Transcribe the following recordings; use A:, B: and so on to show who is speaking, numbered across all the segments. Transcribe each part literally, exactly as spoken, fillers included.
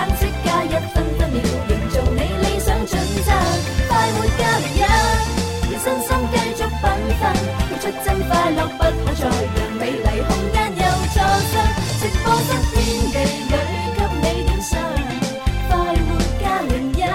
A: 橙色加一分分秒，營造你理想準則。快活加零一，讓身心繼續繽紛，付出真快樂不可再讓美麗空間又錯失。直播室天地裏給你點上，快活加零一。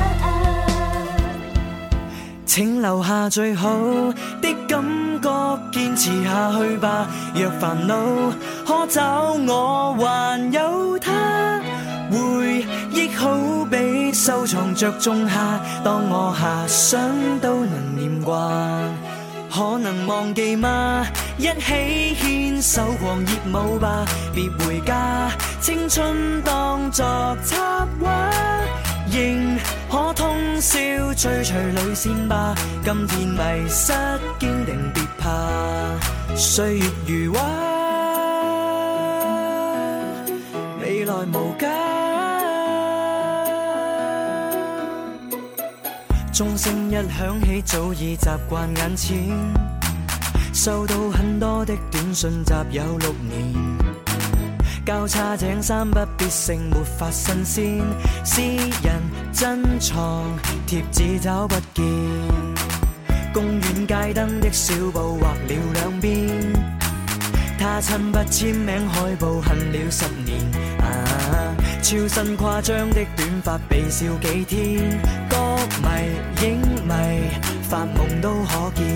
B: 請留下最好的感覺，堅持下去吧。若煩惱可找我，還有他。回憶好比收藏着種下，當我遐想都能念掛。可能忘記嗎？一起牽手狂熱舞吧，別回家，青春當作插畫，仍可通宵追隨淚線吧。今天迷失堅定別怕，歲月如畫，未來無假。鐘聲一響起，早已習慣眼前，收到很多的短信，集有六年。交叉井三不必勝，沒法新鮮。私人珍藏貼紙找不見，公園街燈的小布畫了兩邊。他親筆簽名海報恨了十年。啊，超新誇張的短髮被笑幾天。歌迷影迷發夢都可見，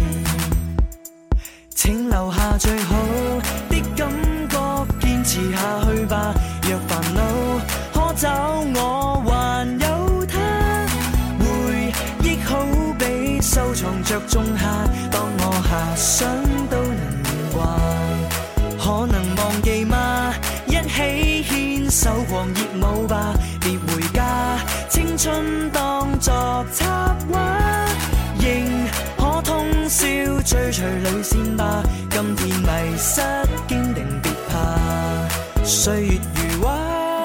B: 請留下最好的感覺，堅持下去吧。若煩惱可找我，還有他。回憶好比收藏着種下，當我遐想都能念掛。可能忘記嗎？一起牽手狂熱舞吧，別回家，青春當作插畫，仍可通宵追隨淚線吧。今天迷失堅定別怕，歲月如畫，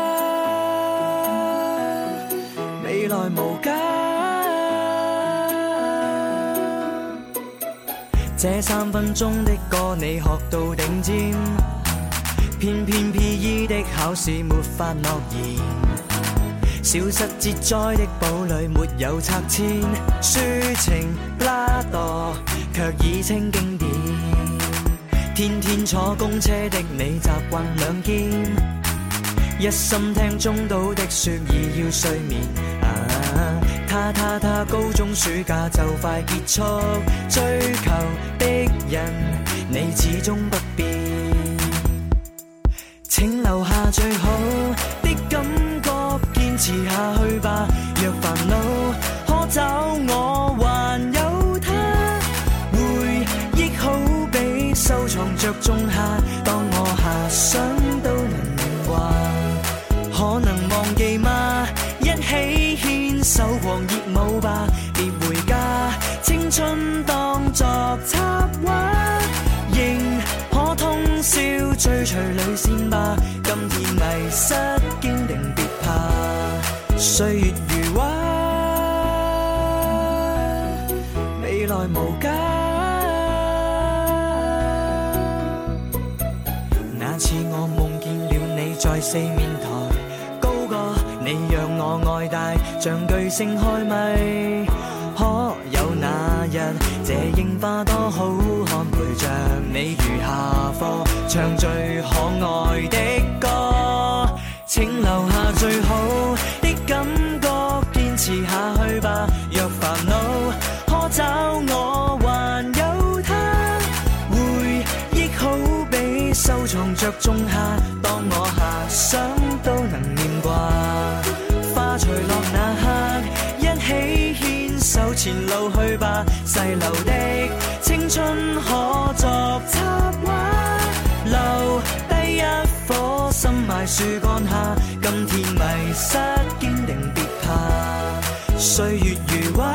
B: 未來無假。這三分鐘的歌你學到頂尖，偏偏 P E 的考試沒法諾言，消失節災的堡壘沒有拆遷，抒情拉墮卻已稱經典。天天坐公車的你習慣兩肩，一心聽中島的説已要睡眠。啊，他他他高中暑假就快結束，追求的人你始終不變。請留下最好的感覺，堅持下去吧。若煩惱可找我，還有他。回憶好比收藏着種下，當我遐想都能念掛。可能忘記嗎？一起牽手狂熱舞吧，別回家，青春當作插畫，仍可通宵追隨淚線吧。今天迷失堅定別怕，歲月如畫，未來無假。那次我夢見了你在四面台，高過你讓我愛戴，像巨星開咪。可有那日，這櫻花多好看，陪着你如下課，唱最可愛的歌。請留下最好的感覺，堅持下去吧。若煩惱可找我，還有他。回憶好比收藏着種下，當我遐想都能念掛。花隨落那刻，一起牽手前路去吧。細流的青春可作插畫，留低一顆心埋樹幹下。今天迷失堅定別怕，歲月如畫，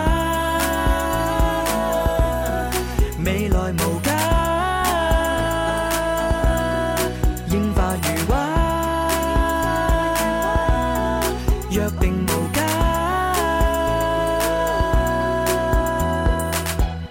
B: 未來無假。櫻花如畫，約定無假。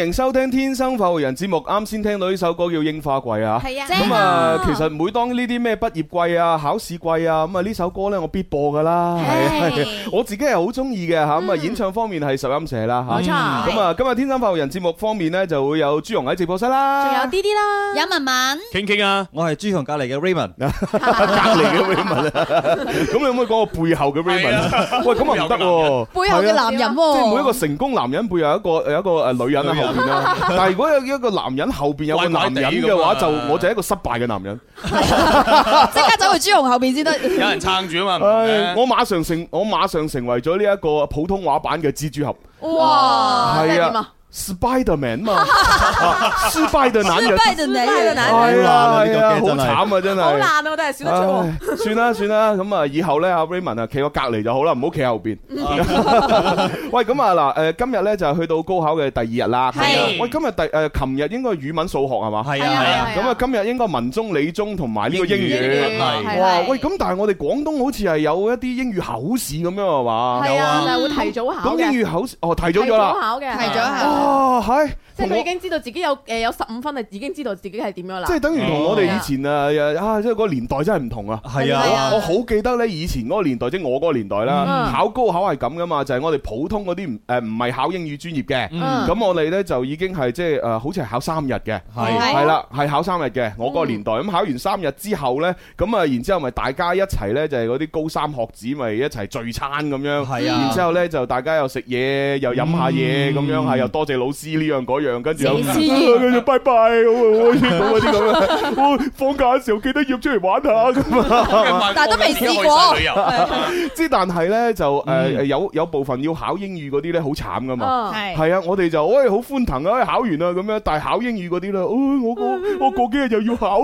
C: 迎收聽《天生發育人》節目。啱先聽到呢首歌叫《櫻花季》啊，
D: 係啊。
C: 咁啊，其實每當呢啲咩畢業季啊、考試季啊，咁啊呢首歌咧我必播噶啦。係，我自己係好中意嘅嚇。咁啊演唱方面係十音社啦嚇。
D: 冇錯。
C: 咁啊今日《天生發育人》節目方面咧就會有朱紅喺直播室啦。
D: 仲有 D D 啦，有文文。
E: 傾傾啊，我係朱紅隔離嘅 Raymond。
C: 隔離嘅 Raymond 啊。咁你可唔可以講我背後嘅 Raymond？喂，咁啊唔得喎。
D: 背後嘅男人喎。
C: 即係每一個成功男人背後有一個有一個誒女人喺後邊啦。但係如果有一個男人後邊有個男人嘅話，就我就係一個失敗嘅男人。
D: 即刻走去朱紅後邊先得。
E: 有人撐住啊嘛。
C: 我馬上成我馬上成為咗呢一個普通話版嘅蜘蛛俠。
D: 哇！
C: 係啊。Spiderman 嘛，失敗的男人，
D: 失敗的男人，
C: 係啊係啊，好慘啊真係，
D: 好難啊，我真係笑得出。
C: 算啦算啦，咁啊以後咧阿 Raymond 啊企我隔離就好啦，唔好企後邊。喂，咁啊嗱，誒今日咧就去到高考嘅第二日啦。係。喂，今日第誒琴日應該語文數學係嘛？係啊係啊。咁啊今日應該文中理中同埋呢個英語。係。哇，喂，咁但係我哋廣東好似係有一啲英語口試咁樣係嘛？
D: 係啊，就係會提早考嘅。
C: 咁英語口試哦提早咗啦。
D: 提早考嘅，提早考。
C: 哦，係，
D: 即係佢已經知道自己有誒有十五分，係已經知道自己係點樣啦。
C: 即係等於同我哋以前啊啊，即係嗰個年代真係唔同啊。係啊，我好記得咧，以前嗰個年代，即係我嗰個年代啦，考高考係咁噶嘛，就係我哋普通嗰啲唔誒唔係考英語專業嘅，咁我哋咧就已經係即係誒，好似係考三日嘅，係係啦，係考三日嘅。我嗰個年代咁考完三日之後咧，咁啊，然之後咪大家一齊咧就係嗰啲高三學子咪一齊聚餐咁樣，係啊，然之後咧就大家又食嘢又飲下嘢咁樣，係又多謝老師呢樣嗰樣，跟住又跟住拜拜咁啊，嗰啲咁啊，放假嘅時候記得約出嚟玩下咁啊，
D: 但係都未試過。
C: 之但係咧就誒有有部分要考英語嗰啲咧好慘噶嘛，係啊，我哋就喂好歡騰啊，考完啦咁樣，但係考英語嗰啲咧，我個我過幾日又要考，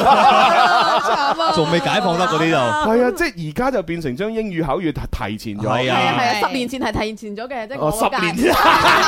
E: 仲未解放得嗰啲就
C: 係啊，即係而家就變成將英語考試提前咗，係
D: 啊係啊，十年前係提前咗嘅，即係我
C: 十年前。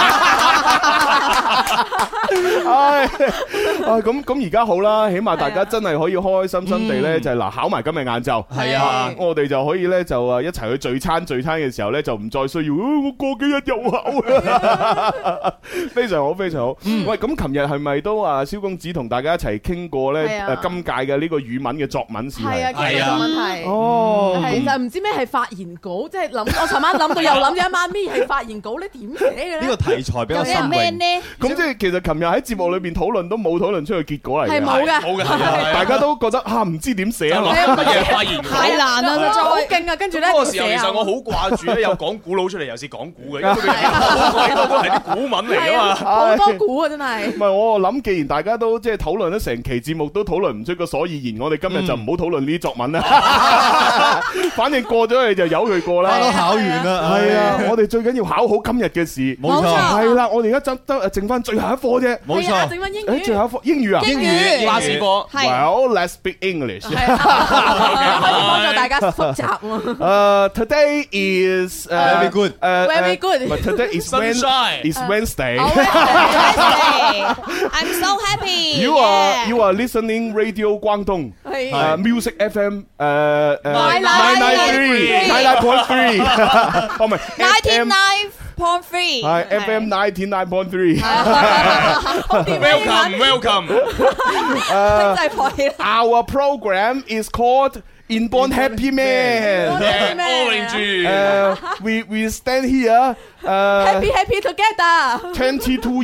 C: 唉，啊咁咁而家好啦，起碼大家真係可以開開心心地咧，就係嗱考埋今日晏晝，係啊，我哋就可以咧就啊一齊去聚餐，聚餐嘅時候咧就唔再需要我過幾日又考，非常好非常好。喂，咁琴日係咪都啊蕭公子同大家一齊傾過咧？誒，今屆嘅呢個語文嘅作文試題
D: 係啊，係啊，問題
C: 哦，
D: 係就唔知咩係發言稿，即係諗我尋晚諗到又諗咗一晚，咩係發言稿咧？點寫嘅咧？
E: 呢個題材比較新穎。
C: 咁即係其實琴日喺節目裏邊討論都冇討論出去結果嚟嘅，
D: 係冇嘅，
E: 冇嘅，
C: 大家都覺得啊唔知點寫啊，
E: 乜嘢發言稿
D: 太難啦，真係好勁啊！跟住咧，
E: 嗰個時候其實我好掛住咧，有講古佬出嚟，又是講古嘅，因為佢好多都係啲古文嚟噶嘛，
D: 好多古啊，真係。
C: 唔係我諗，既然大家都即係討論咗成期節目都討論唔出個所以然，我哋今日就唔好討論呢啲作文啦。反正過咗去就由佢過啦。
E: 都考完啦，
C: 係啊，我哋最緊要考好今日嘅事。
E: 冇錯，
C: 係啦，我哋而家執得剩翻最後一科啫。
E: 冇錯，
D: 剩翻英
C: 語。最後一科英語啊，
D: 英語
E: 巴士課。
C: Well, let's speak English。
D: 可以幫助大家復習喎。
C: 誒，Today is
E: very good。
C: 誒
D: very good。
C: But today is Wednesday. Is Wednesday.
D: I'm so happy.
C: You are you are listening Radio 廣東。係。誒，Music F M 誒誒 nine nine three nine nine point three。哦唔係。
D: ninety-nine point three。
C: 係 F M ninety nine point three。
E: Welcome, welcome。
C: 誒 ，Our program is called Inborn Happy Man。
E: Orange。
C: 誒 ，We we stand here。誒
D: Happy happy together。
C: Twenty two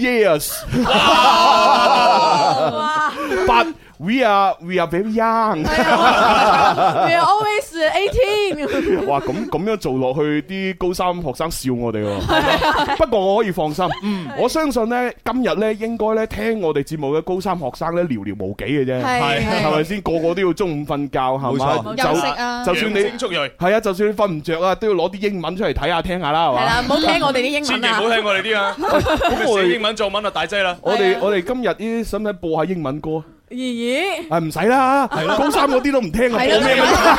C: years。But we are we are very young。
D: We are always eighteen。
C: 哇，咁咁樣做落去，啲高三學生笑我哋喎。不過我可以放心，我相信咧今日咧應該咧聽我哋節目嘅高三學生咧寥寥無幾嘅啫，係係咪先？個個都要中午瞓覺，係嘛？
D: 休息啊！
C: 就算你係啊，就算你瞓唔着啊，都要攞啲英文出嚟睇下聽下啦，係嘛？
D: 係啦，唔好聽我哋啲英文啊！
E: 千祈唔好聽我哋啲啊！咁我哋英文作文啊大劑啦！
C: 我哋我哋今日呢，使唔使播下英文歌？
D: 咦咦，
C: 係唔使啦，高三嗰啲都唔聽啊，
F: 係咯，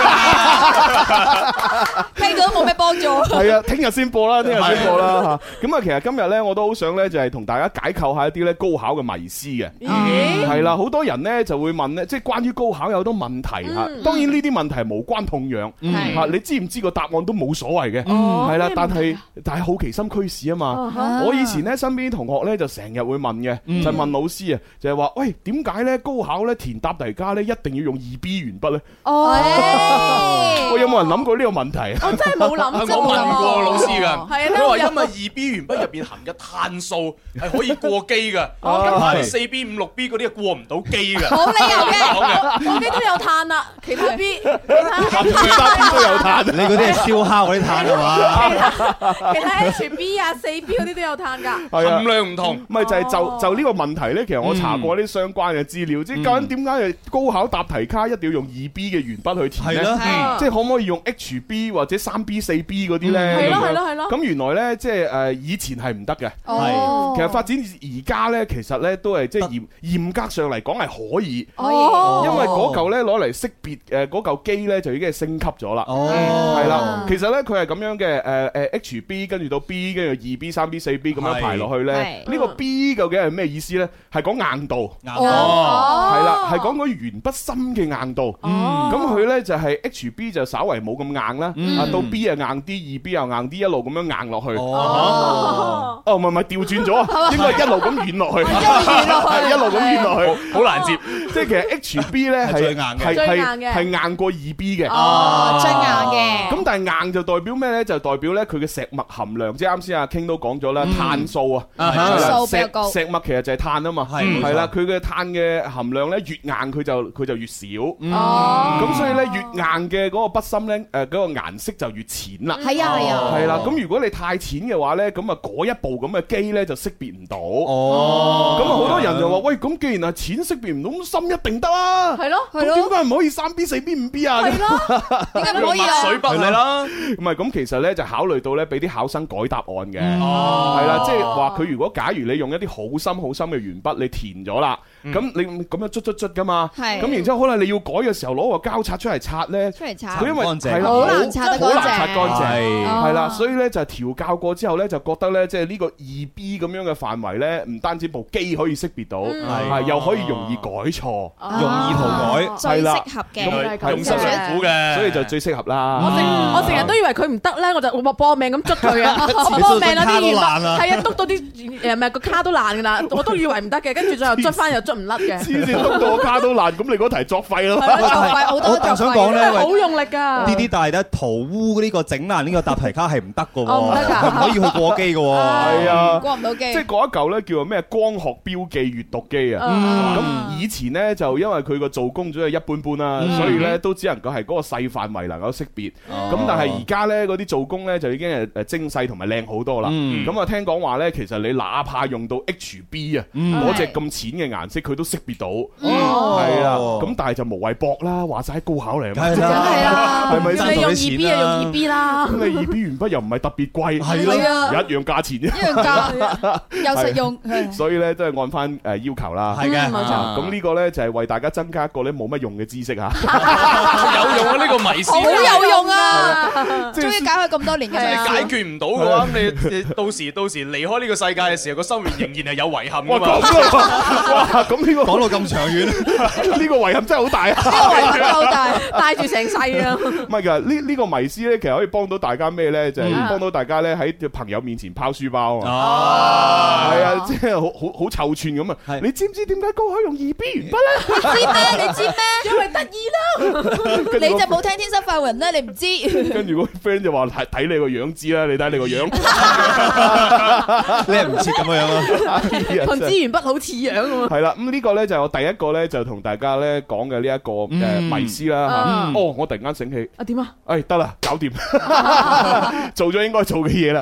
F: 聽到都冇咩幫助。
C: 係啊，聽日先播啦，聽日先播啦嚇。咁啊，其實今日咧，我都好想咧，就係同大家解構下一啲咧高考嘅迷思嘅。係啦，好多人咧就會問咧，即係關於高考有好多問題嚇。當然呢啲問題無關痛癢嚇，你知唔知個答案都冇所謂嘅。係啦，但係但係好奇心驅使啊嘛。我以前咧身邊啲同學咧就成日會問嘅，就問老師啊，就係話喂，點解咧高考咧填答題卡咧一定要用二 B 鉛筆咧？哦，我有冇人諗過呢個問題啊？
D: 我真係冇諗。
E: 我問過老師㗎，
D: 係啊，
E: 佢話因為二 B 鉛筆入邊含嘅碳素係可以過機㗎，咁但係四 B、五六 B 嗰啲係過唔到機㗎。
F: 冇理由嘅，
D: 我機都有碳啦，其他 B
C: 其他 B 都有碳，
G: 你嗰啲係燒烤嗰啲碳係嘛？
D: 其他 H B 啊、四 B 嗰啲都有碳㗎，
E: 含量唔同。
C: 咪就係就就呢個問題咧，其實我查過啲相關嘅資料，即係究竟點解高考答題卡一定要用二 B 嘅鉛筆去填咧？即係可唔可以用 H B 或者三 B、四 B 嗰啲咧？
D: 係咯係咯係咯。
C: 咁原來咧，即係誒以前係唔得嘅。
F: 係。
C: 其實發展而家咧，其實咧都係即係嚴嚴格上嚟講係可以。
F: 哦。
C: 因為嗰嚿咧攞嚟識別誒嗰嚿機咧就已經係升級咗啦。
G: 哦。
C: 係啦，其實咧佢係咁樣嘅誒誒 H B 跟住到 B 跟住二 B、三 B、四 B 咁樣排落去咧。呢個 B 究竟係咩意思咧？係講硬度。
G: 硬度。
C: 係啦，係講嗰鉛筆芯嘅硬度。咁佢咧就係 H B 就稍為冇咁硬啦。啊到 B 啊硬啲，二 B 又硬啲，一路咁樣硬落去。哦，哦唔係唔係調轉咗啊，應該係一路咁軟落去，係一路咁軟落去，
E: 好難接。
C: 即係其實 H B 咧係係係係硬過二 B 嘅。
F: 哦，最硬嘅。
C: 咁但係硬就代表咩咧？就代表咧佢嘅石墨含量，即係啱先阿 King 都講咗啦，碳素啊，
F: 數比較高。
C: 石墨其實就係碳啊嘛，係啦，佢嘅碳嘅含量咧越硬佢就佢就越少。哦，咁所以咧越硬嘅嗰個筆芯咧，誒嗰個顏色就越淺啦。
F: 係啊係啊。
C: 係啦，咁如果你太淺嘅話咧，咁啊嗰一部咁嘅機咧就識別唔到。哦，咁啊好多人就話喂，咁既然係淺識別唔到，咁深一定得啦。係咯，係咯。點解唔可以三 B、四 B、五 B 啊？係咯，
F: 點解唔可以啊？
E: 水筆係啦。
C: 唔係咁，其實咧就考慮到咧俾啲考生改答案嘅。哦，係啦，即係話佢如果假如你用一啲好深好深嘅鉛筆，你填咗啦，咁你咁樣捽捽捽噶嘛。係。咁然之後可能你要改嘅時候攞個膠擦出嚟擦咧，出嚟擦。佢因為係啦，
F: 好難擦得乾淨，
C: 好難擦乾淨。係啦，所以咧就調教過之後咧，就覺得咧即係呢個二 B 咁樣嘅範圍咧，唔單止部機可以識別到，係又可以容易改錯，
G: 容易塗改，
F: 最適合嘅，
E: 用心良苦嘅，
C: 所以就最適合啦。
D: 我成我成日都以為佢唔得咧，我就搏命咁捽佢啊！我搏命嗰啲鉛筆係啊，篤到啲誒唔係個卡都爛㗎啦，我都以為唔得嘅，跟住最後捽翻又捽唔甩嘅。黐線，篤到個卡都爛，咁你嗰題作廢咯。
F: 作廢好多，
G: 我想講咧，
D: 好用力㗎。
G: 呢啲但係咧塗污呢個整爛呢個答題卡係唔得㗎喎，
D: 唔得㗎，
G: 唔可以去過機㗎喎。
C: 係啊，
F: 過唔到機。
C: 即係嗰一嚿咧叫做咩光學標記閱讀機啊。咁以前咧就因為佢個做工咗係一般般啦，所以咧都只能夠係嗰個細範圍能夠識別。咁但係而家咧嗰啲做工咧就已經係誒精細同埋靚好多啦。咁啊聽講話咧，其實你哪怕用到 H B 啊，嗰隻咁淺嘅顏色，佢都識別到。係啊，咁但係就無謂搏啦，話晒高考嚟啊嘛。
F: 梗係啦，
C: 係咪
D: 你用二 B 啊，用二 B 啦。
C: 咁你二 B 鉛筆又唔係特別貴，
F: 係咯，
C: 一樣價錢啫，
F: 一樣價又實用。
C: 所以咧都係按翻誒要求啦。
G: 係嘅，
D: 冇錯。
C: 咁呢個咧就係為大家增加一個咧冇乜用嘅知識嚇。
E: 有用啊！呢個迷思
F: 好有用啊！
C: 終
F: 終於搞咗咁多年嘅，
E: 你解決唔到嘅話，咁你到時到時離開呢個世界嘅時候，個生活仍然係有遺憾㗎嘛。
C: 哇！咁呢個
G: 講到咁長遠，
C: 呢個遺憾真係好大啊！
F: 呢個遺憾好大，
D: 帶住成世啊！
C: 唔係㗎，呢呢個迷思咧，其實可以幫到大家咩咧？就係幫到大家咧喺朋友面前拋書包啊！哦，係啊，即係好好好臭串咁啊！你知唔知點解高考用二 B 鉛筆咧？
F: 你知咩？你知咩？
D: 因為得意啦！
F: 你就冇聽《天生快活人》咧，你唔知。
C: 跟住個 friend 就話睇睇你個樣知啦，你睇你個樣，
G: 你係唔似咁樣啊？
D: 同支鉛筆好似樣喎。
C: 係啦，咁呢個咧就係我第一個咧就同大家咧講嘅呢一個誒迷思啦嚇。哦，我突然間醒起，
D: 啊點啊？
C: 誒得啦，搞掂，做咗應該做嘅嘢啦。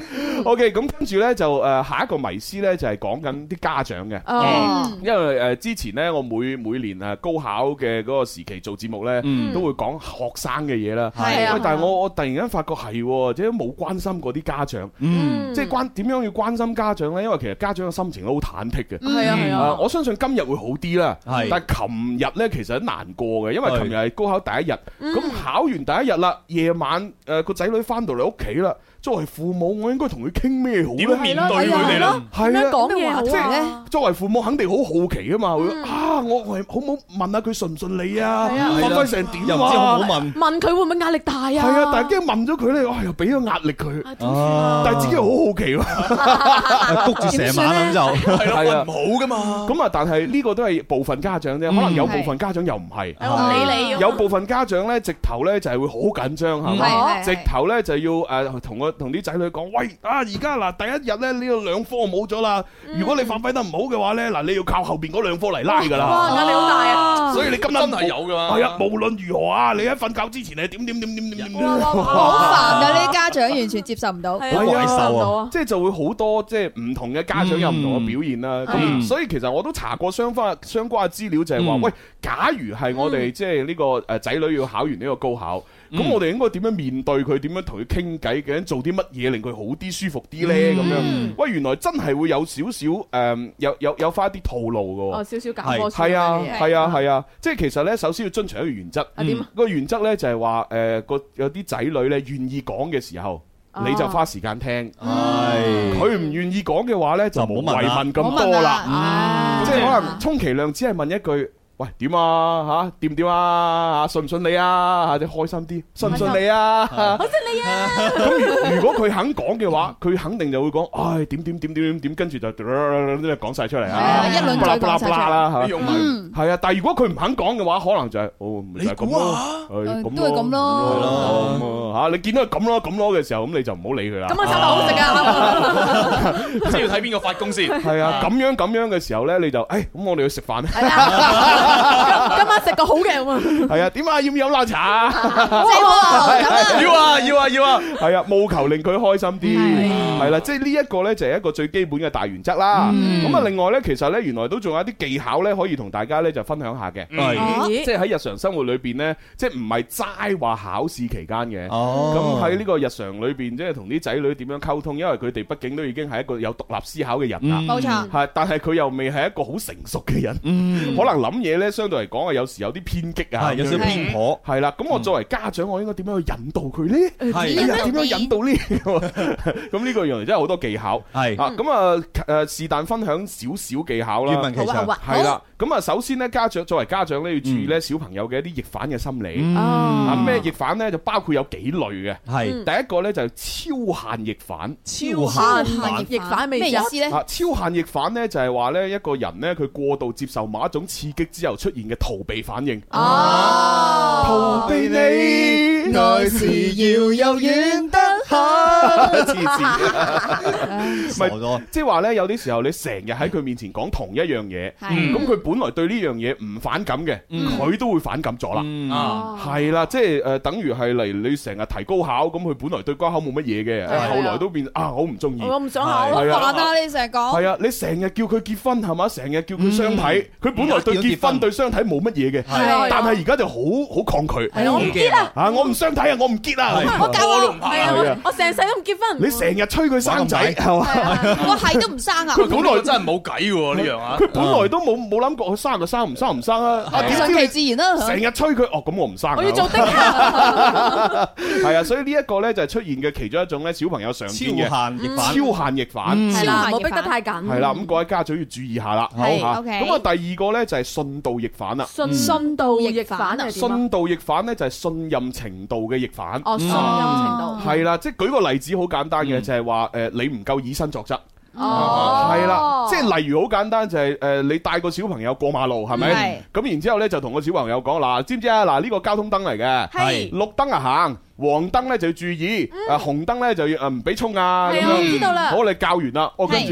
C: OK， 咁跟住咧就誒下一個迷思咧就係講緊啲家長嘅。
D: 哦，
C: 因為誒之前咧我每每年誒高考嘅嗰個時期做節目咧，都會講學生嘅嘢啦。
D: 係啊，
C: 但係我我突然間發覺係，即係冇關心過啲家長。嗯，即係關點樣要關心家長咧？因為其實家長嘅心情都好忐忑嘅。
D: 係啊係啊，
C: 我相信今日會好啲啦。
G: 係，
C: 但係琴日咧其實都難過嘅，因為琴日係高考第一日，咁考完第一日啦，夜晚誒個仔女翻到嚟屋企啦。作為父母，我應該同佢傾咩好咧？
E: 點面對佢哋咧？
C: 係啊，
D: 講嘢好
C: 即
D: 咧。
C: 作為父母，肯定好好奇啊嘛！啊，我係好唔好問下佢順唔順利啊？發揮成點啊？
G: 又唔知好唔好問？
D: 問佢會唔會壓力大啊？
C: 係啊，但係驚問咗佢咧，哇！又俾咗壓力佢。但係自己又好好奇喎，
G: 谷住成晚咁就
E: 係啊，唔好噶嘛。
C: 咁啊，但係呢個都係部分家長啫，可能有部分家長又唔係。
D: 理你。
C: 有部分家長咧，直頭咧就係會好緊張，係嘛？直頭咧就要誒同個同啲仔女講。喂，啊而家嗱第一日咧呢個兩科冇咗啦，如果你發揮得唔好嘅話咧，嗱你要靠後邊嗰兩科嚟拉噶啦。
D: 哇，壓力好大啊！
C: 所以你今日
E: 真係有噶嘛？
C: 係啊，無論如何啊，你喺瞓覺之前係點點點點點點。
F: 好煩㗎，呢啲家長完全接受唔到。
G: 好怪獸啊！
C: 即係就會好多即係唔同嘅家長有唔同嘅表現啦。咁所以其實我都查過相關相關嘅資料，就係話喂，假如係我哋即係呢個誒仔女要考完呢個高考。咁我哋應該點樣面對佢？點樣同佢傾偈？究竟做啲乜嘢令佢好啲、舒服啲咧？咁樣，喂，原來真係會有少少誒，有有有翻一啲套路嘅喎。
D: 哦，少少教科書
C: 係啊，係啊，係啊，即係其實咧，首先要遵循一個原則。
D: 點啊？
C: 個原則咧就係話誒，個有啲仔女咧願意講嘅時候，你就花時間聽。係。佢唔願意講嘅話咧，就冇謂問咁多啦。即係可能充其量只係問一句。喂，點啊吓？掂唔掂啊？順唔順利啊？吓，你開心啲，順唔順利啊？好順利啊！咁如果佢肯講嘅話，佢肯定就會講，唉，點點點點點點，跟住就講晒出嚟啊！
F: 一輪嘴講晒出嚟
C: 啦吓，係啊！但係如果佢唔肯講嘅話，可能就係哦，咪就係咁咯，
F: 都係咁咯，
C: 吓，你見到佢咁咯咁咯嘅時候，咁你就唔好理佢啦。
D: 咁啊，炒得好食啊！
E: 只要睇邊個發功先。
C: 係啊，咁樣咁樣嘅時候咧，你就誒，咁我哋去食飯咧。
D: 今晚食個好嘅咁啊！
C: 係啊，點啊？要唔要飲奶茶啊？
E: 要啊要啊要啊！
C: 係啊，務求令佢開心啲，係啦，即係呢一個咧就係一個最基本嘅大原則啦。咁啊，另外咧，其實咧原來都仲有一啲技巧咧，可以同大家咧就分享下嘅。係，即係喺日常生活裏邊咧，即係唔係齋話考試期間嘅。哦，咁喺呢個日常裏邊，即係同啲仔女點樣溝通？因為佢哋畢竟都已經係一個有獨立思考嘅人啦。
F: 冇錯。
C: 係，但係佢又未係一個好成熟嘅人。嗯，可能諗嘢咧，相對嚟講啊，有時有啲偏激啊，
G: 有少少偏頗。
C: 係啦，咁我作為家長，我應該點樣去引導佢咧？係點樣引導呢？咁呢個原來真係好多技巧。係啊，咁啊誒，是但分享少少技巧啦。係啦，咁啊，首先咧，家長作為家長咧，要注意咧小朋友嘅一啲逆反嘅心理。啊，咩逆反咧？就包括有幾類嘅。係第一個咧就係超限逆反。
D: 超限逆反咩意思咧？
C: 啊，超限逆反咧就係話咧一個人咧佢過度接受某一種刺激之後出現嘅逃避反應。哦，逃避你愛是遙又遠得很。黐線，傻咗。即係話咧，有啲時候你成日喺佢面前講同一樣嘢，咁佢本來對呢樣嘢唔反感嘅，佢都會反感咗啦。啊，係啦，即係誒，等於係嚟你成日提高考，咁佢本來對高考冇乜嘢嘅，後來都變啊，我唔中意，
D: 我唔想考，
F: 好煩啊！你成日講，
C: 係啊，你成日叫佢結婚係嘛，成日叫佢相睇，佢本來對結婚對相睇冇乜嘢嘅，但係而家就好好抗拒。
D: 係啊，我唔結啊！
C: 啊，我唔相睇啊，我唔結啊！
F: 我教我
E: 都唔怕。
D: 係啊，我成世都唔結婚。
C: 你成日催佢生仔係嘛？
F: 我係都唔生啊！
E: 佢本來真係冇計喎呢樣啊！
C: 佢本來都冇冇諗過佢生就生，唔生唔生啊！啊，
F: 順其自然啦。
C: 成日催佢，哦咁我唔生。
D: 我要做的啊！
C: 係啊，所以呢一個咧就係出現嘅其中一種咧小朋友常見嘅
G: 超限逆反。
C: 超限逆反
D: 係啦，冇逼得太緊。
C: 係啦，咁各位家長要注意下啦。
F: 好，OK。
C: 咁啊，第二個咧就係順道逆反啦。
D: 順順道逆反啊？
C: 順道逆反咧就係信任程度嘅逆反。
D: 哦，信任程度
C: 係啦，即係舉個例子好簡單嘅，就係話誒你唔夠以身作則。
D: 哦，
C: 係啦，即係例如好簡單就係誒你帶個小朋友過馬路係咪？咁然之後咧就同個小朋友講嗱，知唔知啊？嗱呢個交通燈嚟嘅，係綠燈啊行，黃燈咧就要注意，誒紅燈咧就要誒唔俾衝啊咁樣。
D: 知道啦。
C: 好，你教完啦，我跟住。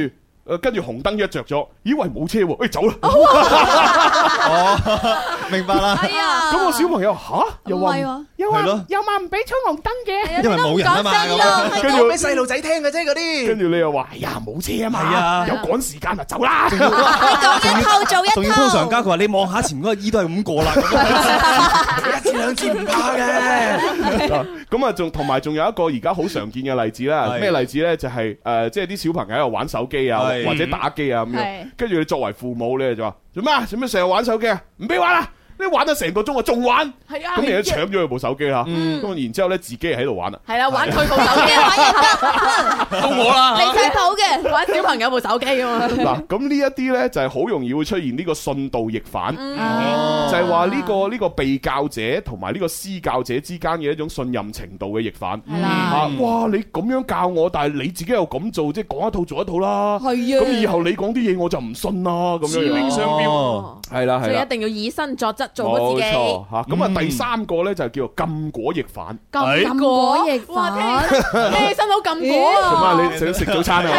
C: 誒跟住紅燈一着咗，咦喂冇車喎，誒走啦！
G: 哦，明白啦。
F: 係啊，
C: 咁個小朋友吓又話
D: 又話
G: 係咯
D: 又話唔俾衝紅燈嘅，
G: 因為冇人啊嘛咁
C: 跟住
E: 俾細路仔聽嘅啫嗰啲。
C: 跟住你又話哎呀冇車啊嘛，
G: 係啊
C: 有趕時間啊走啦！
F: 你講一套做一套，
G: 仲要通常家佢話你望下前面嗰個 E 都係咁過啦，
E: 一次兩次唔怕嘅。
C: 咁啊，仲同埋仲有一個而家好常見嘅例子啦。咩例子咧？就係誒，即係啲小朋友喺度玩手機啊，或者打機啊咁樣。跟住你作為父母咧就話做咩啊？做咩成日玩手機啊？唔俾玩啦！你玩咗成個鐘啊，仲玩？係啊！咁你都搶咗佢部手機啦。咁然之後咧，自己喺度玩啊。
D: 係啦，玩佢部手機，玩又得，
E: 到我啦。
F: 離晒譜嘅，
D: 玩小朋友部手機啊嘛。
C: 嗱，咁呢一啲咧就係好容易會出現呢個信道逆反，就係話呢個呢個被教者同埋呢個施教者之間嘅一種信任程度嘅逆反。
F: 係啦，
C: 啊，哇！你咁樣教我，但係你自己又咁做，即係講一套做一套啦。
F: 係啊。
C: 咁以後你講啲嘢我就唔信啦，咁樣樣。
E: 靈雙標。
C: 係啦係啦。
D: 所以一定要以身作則，做好自己。
C: 冇錯嚇，咁啊第三個咧就叫做禁果逆反。
D: 禁
F: 果逆反，
D: 聽起身好禁果啊！
C: 做咩？你想食早餐啊？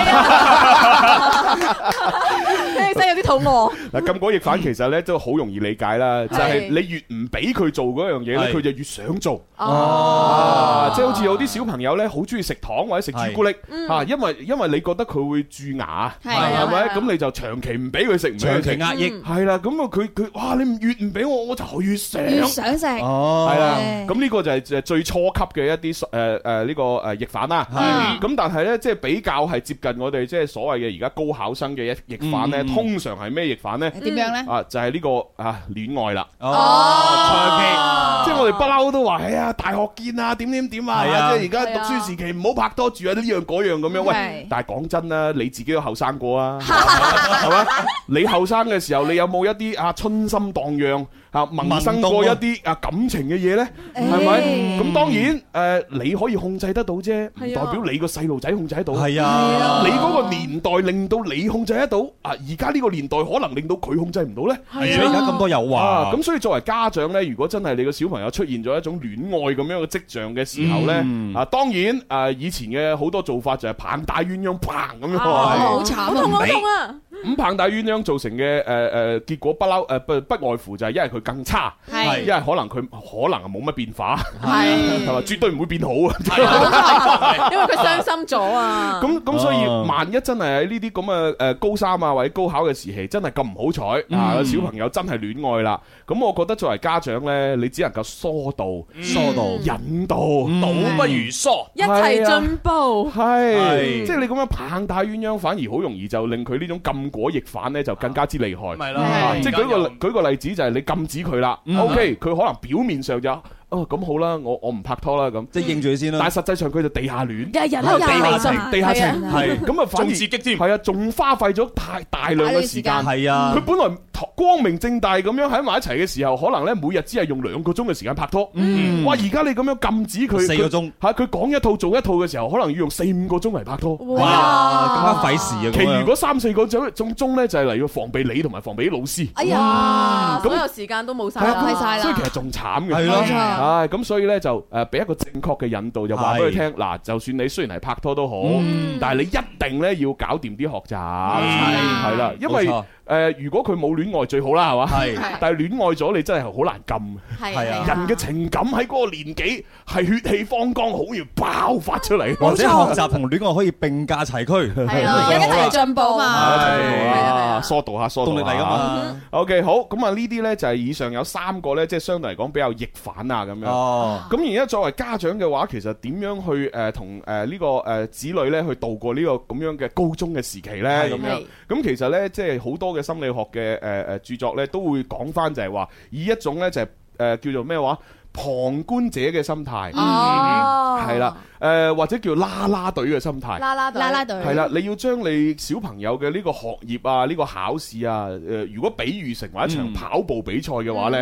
D: 聽起身有啲肚餓。
C: 嗱，禁果逆反其實咧都好容易理解啦，就係你越唔俾佢做嗰樣嘢咧，佢就越想做。哦，即係好似有啲小朋友咧，好中意食糖或者食朱古力嚇，因為因為你覺得佢會蛀牙，係咪？咁你就長期唔俾佢食，唔俾佢食，
G: 壓抑。
C: 係啦，咁啊佢佢哇，你越唔俾我，我就越想，
F: 越想食。
G: 哦，
C: 係啦，咁呢個就係最初級嘅一啲誒誒呢個誒逆反啦。咁但係咧，即係比較係接近我哋即係所謂嘅而家高考生嘅一逆反咧，通常係咩逆反咧？
F: 點樣咧？
C: 啊，就係呢個啊戀愛啦。
G: 哦，
C: 即係我哋不嬲都話，哎呀，大學見啊，點點點啊，即係而家讀書時期唔好拍拖住啊，呢樣嗰樣咁樣。喂，但係講真啦，你自己都後生過啊，係嘛？你後生嘅時候，你有冇一啲啊春心蕩漾啊萌生過一啲啊感情嘅嘢咧？係咪？咁當然誒，你可以控制得到啫，唔代表你個細路仔控制得到。係啊，你嗰個年代令到你控制得到啊，而家呢個年代可能令到佢控制唔到咧。
G: 係啊，而家咁多誘惑。
C: 咁所以作為家長咧，如果真係你個小朋友出現咗一種戀愛咁樣嘅跡象嘅時候咧，啊當然誒以前嘅好多做法就係棒打鴛鴦砰咁樣，
F: 好慘啊！
D: 好痛啊！
C: 咁棒打鴛鴦造成嘅誒誒結果不嬲誒不不外乎就係因為佢更差，係因為可能佢可能係冇乜變化，係係嘛，絕對唔會變好啊！
D: 因為佢傷心咗啊！
C: 咁咁所以萬一真係喺呢啲咁嘅誒高三啊或者高考嘅時期真係咁唔好彩啊，小朋友真係戀愛啦，咁我覺得作為家長咧，你只能夠疏導、疏導、引導，
E: 倒不如疏，
D: 一齊進步。
C: 係即係你咁樣棒打鴛鴦，反而好容易就令佢呢種禁果逆反咧就更加之厲害。
E: 係啦，
C: 即係舉個舉個例子就係你禁止佢啦 ，OK，佢可能表面上就。哦，咁好啦，我我唔拍拖啦，咁
G: 即係應住佢先啦。
C: 但係實際上佢就地下戀，
D: 日日喺度
C: 地下情，地下情係咁啊，反而
E: 仲刺激添，
C: 係啊，仲花費咗太大量嘅時間。
G: 係啊，
C: 佢本來光明正大咁樣喺埋一齊嘅時候，可能咧每日只係用兩個鐘嘅時間拍拖。嗯，哇！而家你咁樣禁止佢
G: 四個鐘，
C: 嚇佢講一套做一套嘅時候，可能要用四五個鐘嚟拍拖。
G: 哇！更加費事啊！
C: 其餘嗰三四個鐘鐘鐘咧就係嚟要防備你同埋防備啲老師。
F: 哎呀，
D: 所有時間都冇晒啦，
F: 嘥晒啦。
C: 所以其實仲慘嘅。
G: 係咯，
C: 唉，咁所以咧。就誒俾一個正確嘅引導，就話俾佢聽嗱，就算你雖然係拍拖都好，但係你一定咧要搞掂啲學習，係啦，因為誒如果佢冇戀愛最好啦，係嘛？係，但係戀愛咗你真係好難禁。係啊，人嘅情感喺嗰個年紀係血氣方剛，好容易爆發出嚟。
G: 或者學習同戀愛可以並駕齊驅，
F: 係啊，一齊進步嘛，
C: 係啊，疏導下疏導
G: 動力嚟㗎嘛。
C: OK，好，咁啊呢啲咧就係以上有三個咧，即係相對嚟講比較逆反啊咁樣。哦。咁而家作為家長嘅話，其實點樣去誒同誒呢個誒子女咧去度過呢個咁樣嘅高中嘅時期咧？咁樣咁其實咧，即係好多嘅心理學嘅誒誒著作咧，都會講翻就係話，以一種咧就係誒叫做咩話旁觀者嘅心態，係啦，誒或者叫啦啦隊嘅心態，
F: 啦啦隊，啦啦隊
C: 係啦，你要將你小朋友嘅呢個學業啊，呢個考試啊，誒如果比喻成為一場跑步比賽嘅話咧。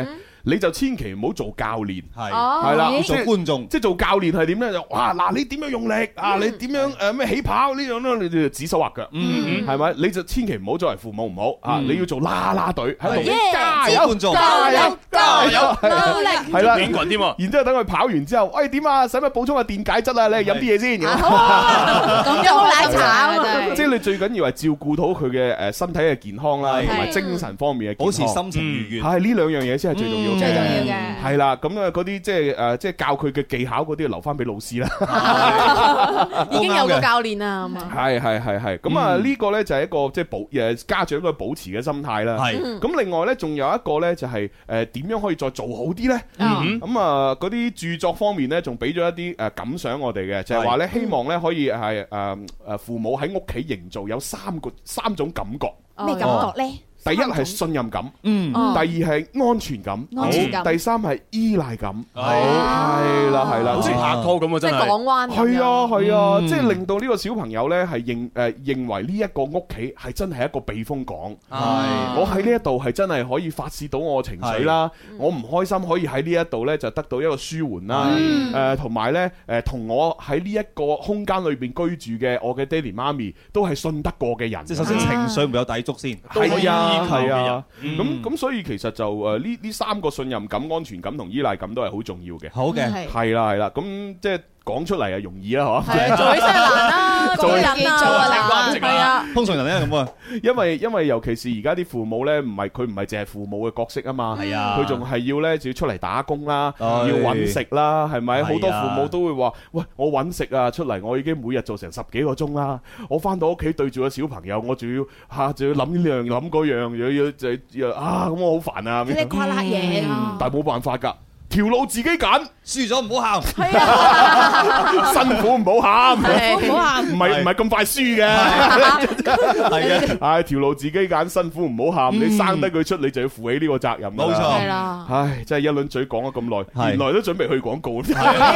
C: 你就千祈唔好做教練，
G: 係
C: 係啦，
G: 做觀眾，
C: 即係做教練係點咧？就哇嗱，你點樣用力啊？你點樣誒咩起跑呢樣咧？你就指手畫腳，係咪？你就千祈唔好作為父母唔好啊！你要做啦啦隊喺度加油，
G: 觀眾
F: 加油加油，努力
C: 係啦，
E: 連群添喎。
C: 然之後等佢跑完之後，喂點啊？使唔使補充下電解質啊？你飲啲嘢先。
F: 咁有冇奶茶啊？
C: 即係你最緊要係照顧到佢嘅誒身體嘅健康啦，同埋精神方面嘅健康，
G: 保持心情愉悅。
C: 係呢兩樣嘢先係最重要嘅。
F: 最重要嘅
C: 係啦，咁啊嗰啲即係誒即係教佢嘅技巧嗰啲留翻俾老師啦。
D: 已經有個教練啦，係嘛？
C: 係係係係，咁啊呢個咧就係一個即係保誒家長嘅保持嘅心態啦。
G: 係
C: 咁另外咧仲有一個咧就係誒點樣可以再做好啲咧？咁啊嗰啲著作方面咧仲俾咗一啲誒感想我哋嘅，就係話咧希望咧可以係誒誒父母喺屋企營造有三個三種感覺。
F: 咩感覺咧？
C: 第一係信任感，
G: 嗯，
C: 第二係安全感，
F: 安全感
C: 第三係依賴感，
E: 係
C: 係啦係啦，
E: 好似拍拖咁啊，
D: 即係
E: 真係。
D: 港灣咁樣。
C: 係啊係啊，即係令到呢個小朋友咧係認誒認為呢一個屋企係真係一個避風港，
E: 係
C: 我喺呢一度係真係可以發泄到我情緒啦，我唔開心可以喺呢一度咧就得到一個舒緩啦，誒同埋咧誒同我喺呢一個空間裏邊居住嘅我嘅爹哋媽咪都係信得過嘅人，
G: 即係首先情緒唔會有抵觸先，
C: 係啊。係啊，咁
G: 嗯
C: 咁所以其實就誒呢呢三個信任感、安全感同依賴感都係好重要嘅。
G: 好嘅，
C: 係啦係啦，咁即係講出嚟啊容易啦，嗬。
D: 係做起身係難啦，做人啊，
F: 做啊
D: 難，係啊。
G: 通常人咧咁啊，
C: 因為因為尤其是而家啲父母咧，唔係佢唔係淨係父母嘅角色啊嘛，
G: 係啊
C: 佢仲係要咧就要出嚟打工啦，
G: 哎
C: 要揾食啦，係咪？
G: 係啊
C: 好多父母都會話：喂，我揾食啊，出嚟我已經每日做成十幾個鐘啦，我翻到屋企對住個小朋友，我仲要嚇仲要諗呢樣諗嗰樣，又要就要啊咁我好煩啊！
F: 你跨甩嘢啊！
C: 但係冇辦法㗎。條路自己揀，
G: 輸咗唔好喊，
D: 係啊，
C: 辛苦唔好喊，
F: 唔好喊，
C: 唔係唔係咁快輸嘅，
G: 係嘅，
C: 唉，條路自己揀，辛苦唔好喊，你生得佢出，你就要負起呢個責任。
G: 冇錯，
D: 係啦，
C: 唉，真係一輪嘴講咗咁耐，原來都準備去廣告。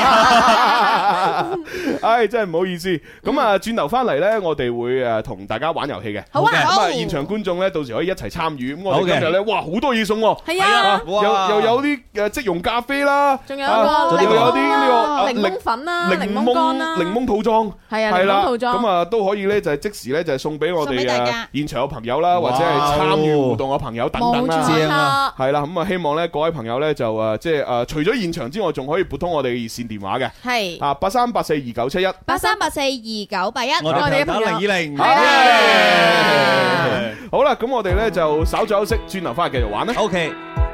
C: 唉，真係唔好意思。咁啊，轉頭翻嚟咧，我哋會誒同大家玩遊戲嘅。
F: 好啊，
C: 咁啊，現場觀眾咧，到時可以一齊參與。咁我哋今日咧，哇，好多嘢送喎。
D: 係啊，
C: 又又有啲誒即溶咖啡啦，
D: 仲有一個
C: 又有啲呢個
D: 檸檬粉啦，
C: 檸
D: 檸檬乾啦，
C: 檸檬套裝，
D: 係啊，檸檬套裝。
C: 咁啊都可以咧，就係即時咧，就係送俾我哋誒現場嘅朋友啦，或者係參與互動嘅朋友等等啦。
D: 正啊！
C: 係啦，咁啊希望咧各位朋友咧就誒即係誒除咗現場之外，仲可以撥通我哋熱線電話嘅。
F: 係
C: 啊，八三八四二九七一，
F: 八三八四二九八一，
G: 我哋打零二零。
C: 好啦，咁我哋咧就稍作休息，轉頭翻嚟繼續玩啦。
G: OK。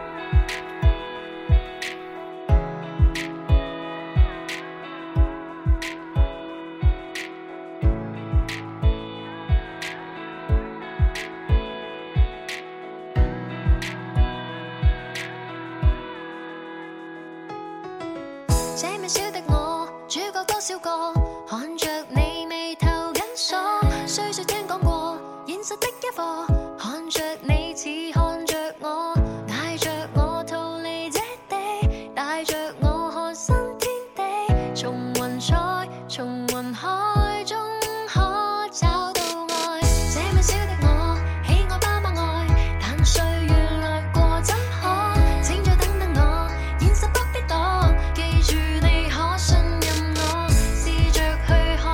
A: 這渺小的我，主角多少個？看着你眉頭緊鎖，雖說聽講過現實的一課，看着你似看着我，帶着我逃離這地，帶着我看新天地，從雲彩，從雲海中可找到愛。這渺小的我，喜愛爸爸愛，但歲月掠過怎可？請再等等我，現實不必躲。記住你可信任我，試着去看。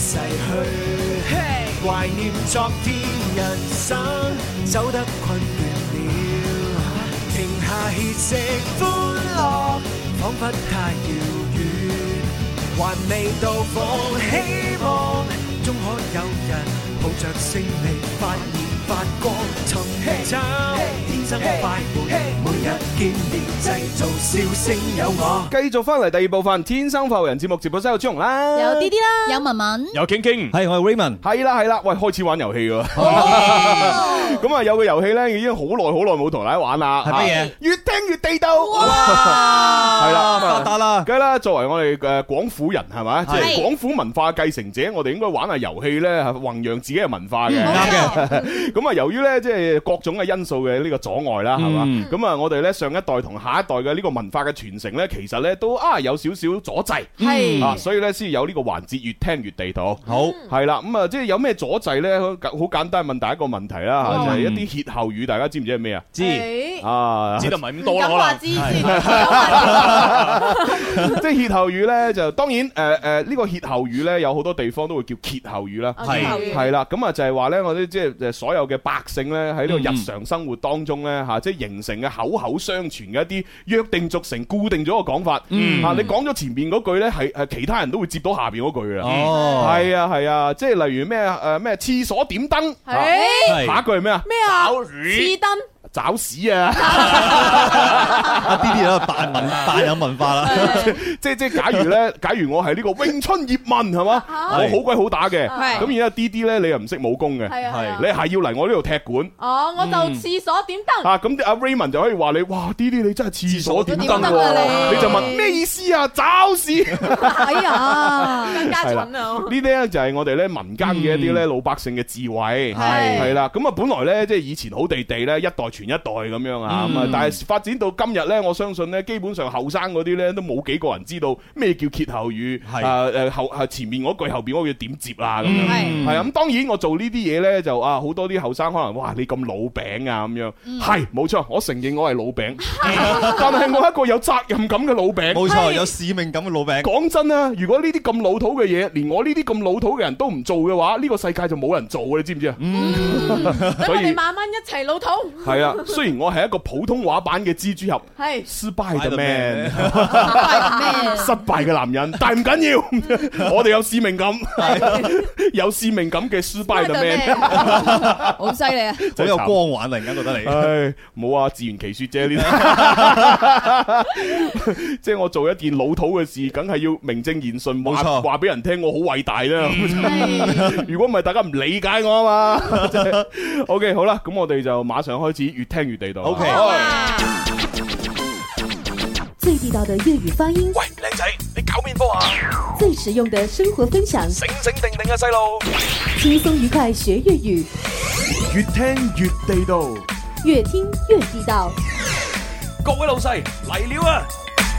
B: 逝去，懷念昨天，人生走得困倦了，停下歇息，歡樂彷彿太遙遠，還未到訪，希望終可有人抱着勝利發現發光，尋找天生快活，每日見面製造笑聲有我。
C: 繼續翻嚟第二部分《天生快活人》節目，直播室有朱紅啦，
F: 有啲啲啦，有文文，
E: 有傾傾，
G: 係我係 Raymond，
C: 係啦係啦，喂，開始玩遊戲喎。咁啊有個遊戲咧已經好耐好耐冇同大家玩啦。
G: 係乜嘢？
C: 越聽越地道。
G: 哇！
C: 係啦，
G: 發達啦，
C: 梗係啦。作為我哋嘅廣府人係咪？即係
F: 係
C: 廣府文化繼承者，我哋應該玩下遊戲咧，弘揚自己嘅文化嘅。
G: 啱嘅。
C: 咁啊，由於咧即係各種嘅因素嘅呢個阻礙啦，係嘛？咁啊，我哋咧上一代同下一代嘅呢個文化嘅傳承咧，其實咧都啊有少少阻滯。
D: 係
C: 啊，所以咧先有呢個環節越聽越地道。
G: 好
C: 係啦，咁啊，即係有咩阻滯咧？好好簡單問大家一個問題啦，就係一啲歇後語，大家知唔知係咩啊？
G: 知
C: 啊，
E: 知得唔係咁多
D: 咁話
E: 啦，
D: 知先，
C: 即係歇後語咧，就當然誒誒呢個歇後語咧，有好多地方都會叫歇後語啦。
G: 係
C: 係啦，咁啊就係話咧，我哋即係所有嘅百姓咧喺呢個日常生活當中咧嚇，即係形成嘅口口相傳嘅一啲約定俗成、固定咗嘅講法。嚇，你講咗前邊嗰句咧，係係其他人都會接到下邊嗰句嘅。
G: 哦，
C: 係啊係啊，即係例如咩誒咩廁所點燈，
D: 係
C: 下一句係咩啊？
D: 咩啊？
E: 搞
D: 黐燈。
C: 找屎啊！
G: 阿 D D 喺度扮文扮有文化啦，
C: 即即假如咧，假如我係呢個詠春葉問係嘛，我好鬼好打嘅，
D: 係
C: 咁然之後 D D 咧你又唔識武功嘅，
D: 係啊係啊
C: 你係要嚟我呢度踢館。
D: 哦，我就廁所點燈。
C: 啊，咁阿 Raymond 就可以話你，哇 D D 你真係廁所點燈
D: 點燈啊
C: 喎，
D: 你
C: 你就問咩意思啊？找屎！
F: 哎呀，
D: 更加蠢啊！
C: 呢啲咧就係我哋咧民間嘅一啲咧老百姓嘅智慧，
D: 係
C: 係啦。咁啊，本來咧即係以前好地地咧，一代傳一代咁樣啊，咁啊，但係發展到今日咧，我相信咧，基本上後生嗰啲咧都冇幾個人知道咩叫歇後語，
G: 係
C: 啊誒後係前面嗰句後邊嗰句點接啊咁樣，
F: 係
C: 係啊。咁當然我做呢啲嘢咧就啊好多啲後生可能哇你咁老餅啊咁樣，係冇錯，我承認我係老餅，但係我係一個有責任感嘅老餅。
G: 冇錯，有使命感嘅老餅。
C: 講真啊，如果呢啲咁老土嘅嘢，連我呢啲咁老土嘅人都唔做嘅話，呢個世界就冇人做嘅，你知唔知啊？
D: 等我哋慢慢一齊老土。
C: 係啊，雖然我係一個普通話版嘅蜘蛛俠，
D: 係
C: 失敗嘅 man，
F: 咩？
C: 失敗嘅男人，但係唔緊要，我哋有使命感，有使命感嘅失敗嘅 man，
F: 好犀利啊！
G: 好有光環，突然間覺得你。
C: 唉，冇啊，自圓其說啫呢啲，即係我做一件老土嘅事，梗係要名正言順話
G: 冇錯
C: 話俾人聽，我好偉大啦。如果唔係，大家唔理解我啊嘛。OK，好啦，咁我哋就馬上開始，越聽越地道。
G: OK。
A: 最地道的粵語發音，
E: 喂，靚仔，你搞面波啊？
A: 最實用的生活分享，
E: 醒醒定定啊，細路！
A: 輕鬆愉快學粵語，
C: 越聽越地道，
A: 越聽越地道。
E: 各位老細嚟了啊！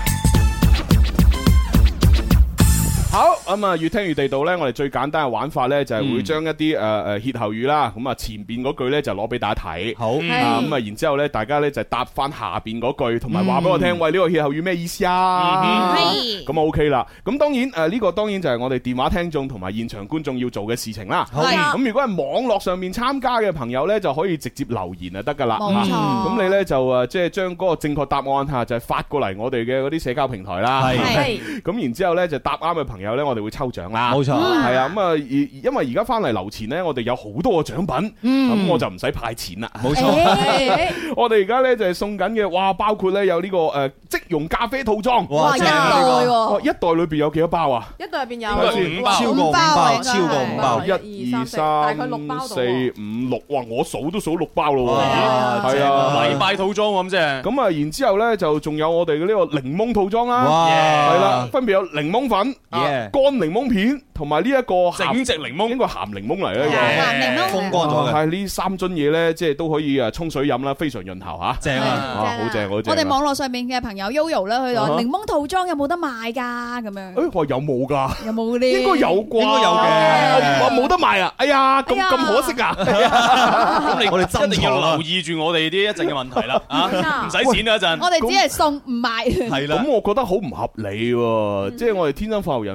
C: 好咁啊，越聽越地道咧，我哋最簡單嘅玩法咧，就係會將一啲誒誒歇後語啦，咁啊前邊嗰句咧就攞俾大家睇，
G: 好
C: 啊咁啊，然之後咧，大家咧就答翻下邊嗰句，同埋話俾我聽，喂呢個歇後語咩意思啊？
F: 係
C: 咁啊 OK 啦。咁當然誒呢個當然就係我哋電話聽眾同埋現場觀眾要做嘅事情啦。
F: 係
C: 咁如果係網絡上面參加嘅朋友咧，就可以直接留言就得噶啦。
F: 冇錯
C: 咁你咧就誒即係將嗰個正確答案嚇就係發過嚟我哋嘅嗰啲社交平台啦。
G: 係
D: 係
C: 咁然之後咧就答啱嘅朋友咧，我哋會抽獎啦。
G: 冇錯，
C: 係啊，咁啊，因為而家翻嚟樓前咧，我哋有好多個獎品，咁我就唔使派錢啦。
G: 冇錯。
C: 我哋而家咧就係送緊嘅，哇，包括咧有呢個誒即溶咖啡套裝，
G: 哇，
F: 一
G: 正啊呢個
F: 袋喎，
C: 哦一袋裏邊有幾多包啊？
D: 一袋入邊有
E: 五包
G: 超過五包，超過五包。
C: 一二
D: 大概六包
C: 三
D: 到
C: 四五六，哇！我數都數六包咯喎，
G: 哇
C: 係啊，
E: 禮拜套裝咁啫。
C: 咁啊，然之後咧就仲有我哋嘅呢個檸檬套裝啦，
G: 哇，
C: 係啦，分別有檸檬粉、啊
G: Yeah
C: 乾檸檬片同埋呢一個
E: 整
C: 鹹
E: 隻檸檬
C: 應該鹹檸檬嚟咧。
F: 鹹檸檬
G: 風乾咗嘅，
C: 係呢三樽嘢咧，即係都可以誒沖水飲啦，非常潤喉嚇。
G: 正啊！
C: 啊，好正好正。
F: 我哋網絡上面嘅朋友 Yoyo 咧，佢
C: 啊
F: 話檸檬套裝有冇得賣㗎？咁樣
C: 誒，我有冇㗎？
F: 有冇呢？
C: 應該有啩，
G: 應該有嘅
C: 我我冇得賣啊！哎呀，咁
F: 哎呀
C: 咁可惜啊！
E: 咁你
G: 我哋珍
E: 一定要
G: 藏啊
E: 留意住我哋呢一陣嘅問題啦，啊，唔使錢啊一陣。
F: 我哋只係送唔賣。
G: 係啦
C: 咁，我覺得好唔合理喎，即係我哋天生快活人發展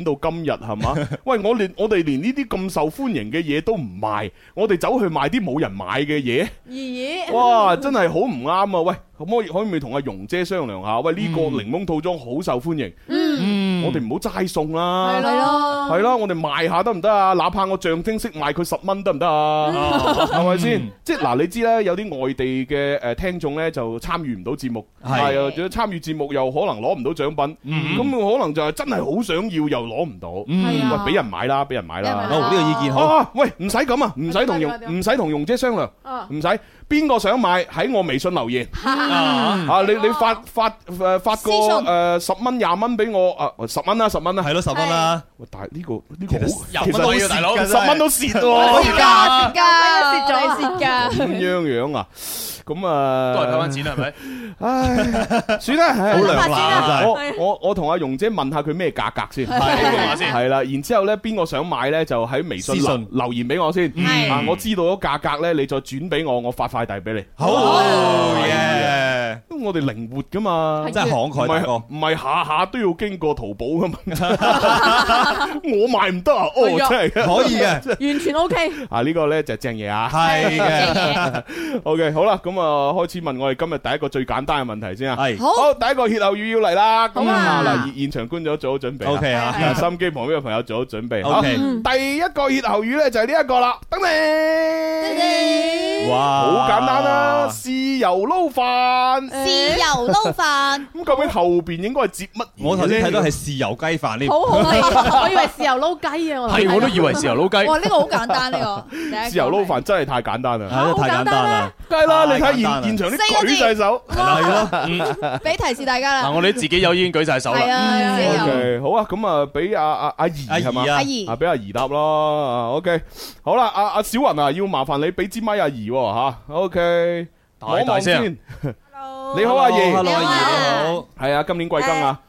C: 到今日係嘛？喂，我連我哋連呢啲咁受歡迎嘅嘢都唔賣，我哋走去賣啲冇人買嘅嘢，
D: 咦？
C: 哇！真係好唔啱啊！喂，可唔可以可唔可以同阿容姐商量下？喂，呢個檸檬套裝好受歡迎，嗯，我哋唔好齋送啦，
D: 係咯，
C: 係咯，我哋賣下得唔得啊？哪怕我象徵式賣佢十蚊得唔得啊？係咪先？即係嗱，你知咧，有啲外地嘅誒聽眾咧就參與唔到節目，係啊，參與節目又可能攞唔到獎品，咁可能就係真係好想要又攞唔到，喂，俾人買啦，俾人買啦，
G: 好，呢個意見好。
C: 喂，唔使咁啊，唔使同容唔使同容姐商量，唔使。邊個想買喺我微信留言啊！你你發發誒發個誒十蚊廿蚊俾我啊！十蚊啦，十蚊啦，
G: 係咯，十蚊啦。
C: 喂，但係呢個呢個好，
E: 其實都要大佬，
C: 十蚊都蝕喎，
F: 蝕㗎，蝕咗蝕㗎。
C: 咁樣樣啊？咁啊，
E: 都係睇翻錢啦，係咪？
C: 唉，算啦，好
G: 涼啦，
C: 我我我同阿容姐問下佢咩價格先，係啦，然之後咧邊個想買咧就喺微信留留言俾我先，啊，我知道咗價格咧，你再轉俾我，我發快遞俾你。
G: 好嘢，
C: 我哋靈活噶嘛，
G: 真係慷慨大哥，
C: 唔係下下都要經過淘寶噶嘛，我賣唔得啊，哦，真係
G: 可以嘅，
D: 完全 OK。
C: 啊，呢個咧就係正嘢啊，
G: 係嘅。
C: OK，好啦，咁啊開始問我哋今日第一個最簡單嘅問題先啊，
G: 係
C: 好，第一個歇後語要嚟啦，咁
D: 啊
C: 嗱，現現場觀眾做好準備
G: ，OK 啊，
C: 收音機旁邊嘅朋友做好準備
G: ，OK，
C: 第一個歇後語咧就係呢一個啦，等你，
G: 哇，
C: 好簡單啦，豉油撈飯，
F: 豉油撈飯，
C: 咁究竟後邊應該係接乜嘢？
G: 我頭先睇到係豉油雞飯呢，
D: 好好味，我以為豉油撈雞啊，我
E: 係我都以為豉油撈雞。
F: 哇！呢個好簡單呢個，
C: 豉油撈飯真係太簡單啦，
G: 係太簡單啦，
C: 梗係啦，你睇現現場啲舉晒手，
G: 係咯，
F: 俾提示大家啦。
E: 嗱，我哋自己有已經舉晒手啦。
F: 係啊，自己有。
C: OK，好啊，咁啊，俾阿阿阿怡係嘛，
F: 阿怡
C: 啊，俾阿怡答咯。OK，好啦，阿阿小雲啊，要麻煩你俾支咪阿怡吓。OK，
E: 大大聲。
C: 你好，阿怡。
G: Hello，阿怡你好。
C: 係啊，今年貴庚啊？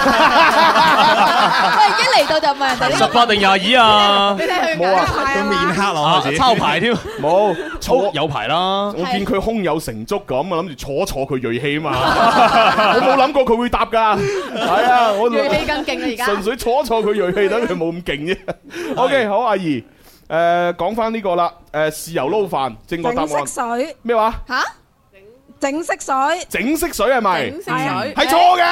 F: 喂，一嚟到就問人哋
E: 十八定廿二啊？
C: 冇啊，
G: 個面黑咯，開始
E: 抄牌添。
C: 冇，
E: 操有牌啦。
C: 我見佢胸有成竹咁啊，諗住坐一坐佢銳氣啊嘛。我冇諗過佢會答噶。係啊，我
D: 銳氣更勁啊而家。
C: 純粹坐一坐佢銳氣，等佢冇咁勁啫。OK，好，阿怡，誒，講翻呢個啦，誒，豉油撈飯，正確答案。
H: 整色水
C: 咩話？
F: 嚇？
H: 整色水，
C: 整色水係咪？
D: 整色水
C: 係錯嘅，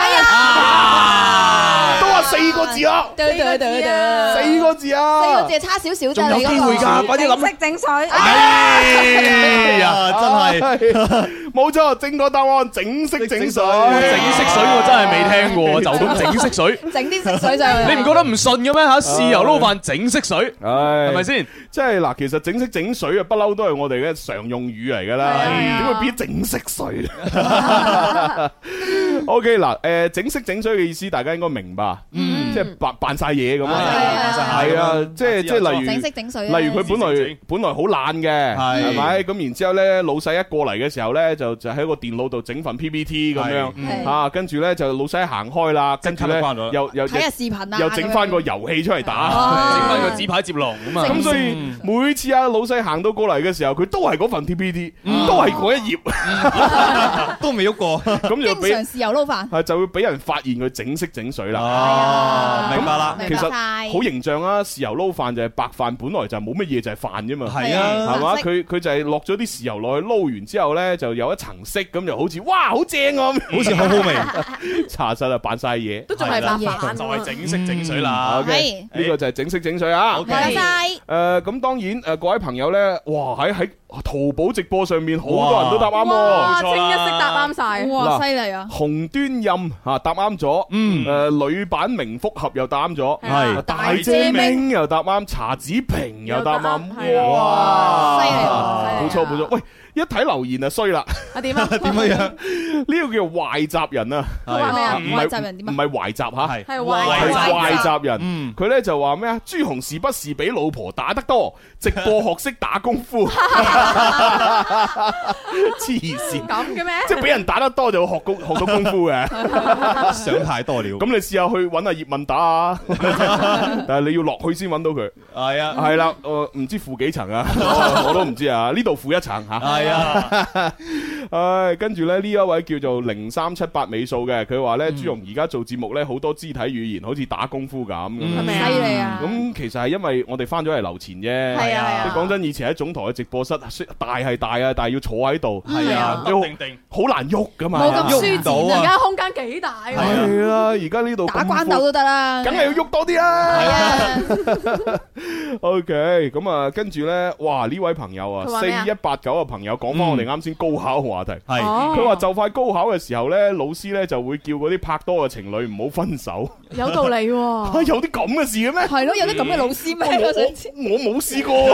C: 都話四個字咯，
F: 對對對對，
C: 四個字啊，
F: 四個字差少少咋，
C: 仲有機會㗎，快啲諗。
H: 整色整水，
G: 哎呀，真係
C: 冇錯，正確答案整色整水，整
E: 色水我真係未聽過，就咁整色水，
F: 整啲色水上去。
E: 你唔覺得唔順嘅咩嚇？豉油撈飯整色水，係咪先？
C: 即係嗱，其實整色整水啊，不嬲都係我哋嘅常用語嚟㗎啦，點會變整色水？O K 嗱，誒，整色整水嘅意思，大家應該明白，嗯，即係扮扮晒嘢咁啊，係啊，即係即係例如
F: 整色整水，
C: 例如佢本來本來好懶嘅，係咪？咁然之後咧，老細一過嚟嘅時候咧，就就喺個電腦度整份 P P T 咁樣，啊，跟住咧就老細行開啦，跟住咧又又
F: 睇下視頻啊，
C: 又整翻個遊戲出嚟打，
E: 整翻個紙牌接龍咁啊，
C: 咁所以每次啊老細行到過嚟嘅時候，佢都係嗰份 P P T，都係嗰一頁。
G: 都未喐過，
C: 咁就俾
F: 豉油撈飯，
C: 係就會俾人發現佢整色整水啦。
G: 哦，明白啦。
C: 其實好形象啊，豉油撈飯就係白飯，本來就冇乜嘢，就係飯啫嘛。
G: 係啊，
C: 係嘛？佢佢就係落咗啲豉油落去撈完之後咧，就有一層色，咁就好似哇好正啊，
G: 好似好好味。
C: 查實啊，扮晒嘢，
D: 都仲係白飯，
E: 就係整色整水啦。
C: OK，呢個就係整色整水啊。
F: 唔該晒。
C: 誒，咁當然誒，各位朋友咧，哇喺喺淘寶直播上面好多人都答啱喎，
D: 清一色答啱晒，
F: 哇，犀利啊！
C: 紅端任嚇答啱咗，嗯，誒女版明福俠又答啱咗，係大姐明又答啱，茶子平又答啱，哇，
F: 犀利啊！
C: 冇錯冇錯，喂，一睇留言啊衰啦，
D: 啊點啊？
G: 點樣樣？
C: 呢個叫壞雜人啊，
D: 話咩啊？
C: 唔
F: 壞雜人點啊？
C: 唔係壞雜嚇，
D: 係
C: 係
D: 壞
C: 壞雜人，佢咧就話咩啊？朱紅是不是俾老婆打得多？直播學識打功夫，黐線
D: 咁嘅咩？
C: 即係俾人打得多就學功學到功夫嘅，
G: 想太多了。
C: 咁你試下去揾阿葉問打啊，但係你要落去先揾到佢。
G: 係啊，
C: 係啦，誒唔知負幾層啊？我都唔知啊，呢度負一層嚇。
G: 係啊。
C: 唉，跟住咧呢一位叫做零三七八尾數嘅，佢話咧朱蓉而家做節目咧好多肢體語言，好似打功夫咁。
F: 係咪犀利啊？
C: 咁其實係因為我哋翻咗嚟樓前啫。
F: 係啊。
C: 你講真，以前喺總台嘅直播室大係大啊，但係要坐喺度，
E: 係啊，
C: 要
E: 定定
C: 好難喐噶嘛。
F: 冇咁舒展啊！
D: 而家空間幾大啊？
C: 係啦，而家呢度
F: 打關鬥都得啦。
C: 梗係要喐多啲啦。
F: 係啊。
C: OK，咁啊，跟住咧，哇！呢位朋友啊，四一八九嘅朋友講翻我哋啱先高考嘅話題，係佢話就快高考嘅時候咧，老師咧就會叫嗰啲拍拖嘅情侶唔好分手。
D: 有道理喎。
C: 有啲咁嘅事嘅咩？
F: 係咯，有啲咁嘅老師咩？
C: 我我冇試過。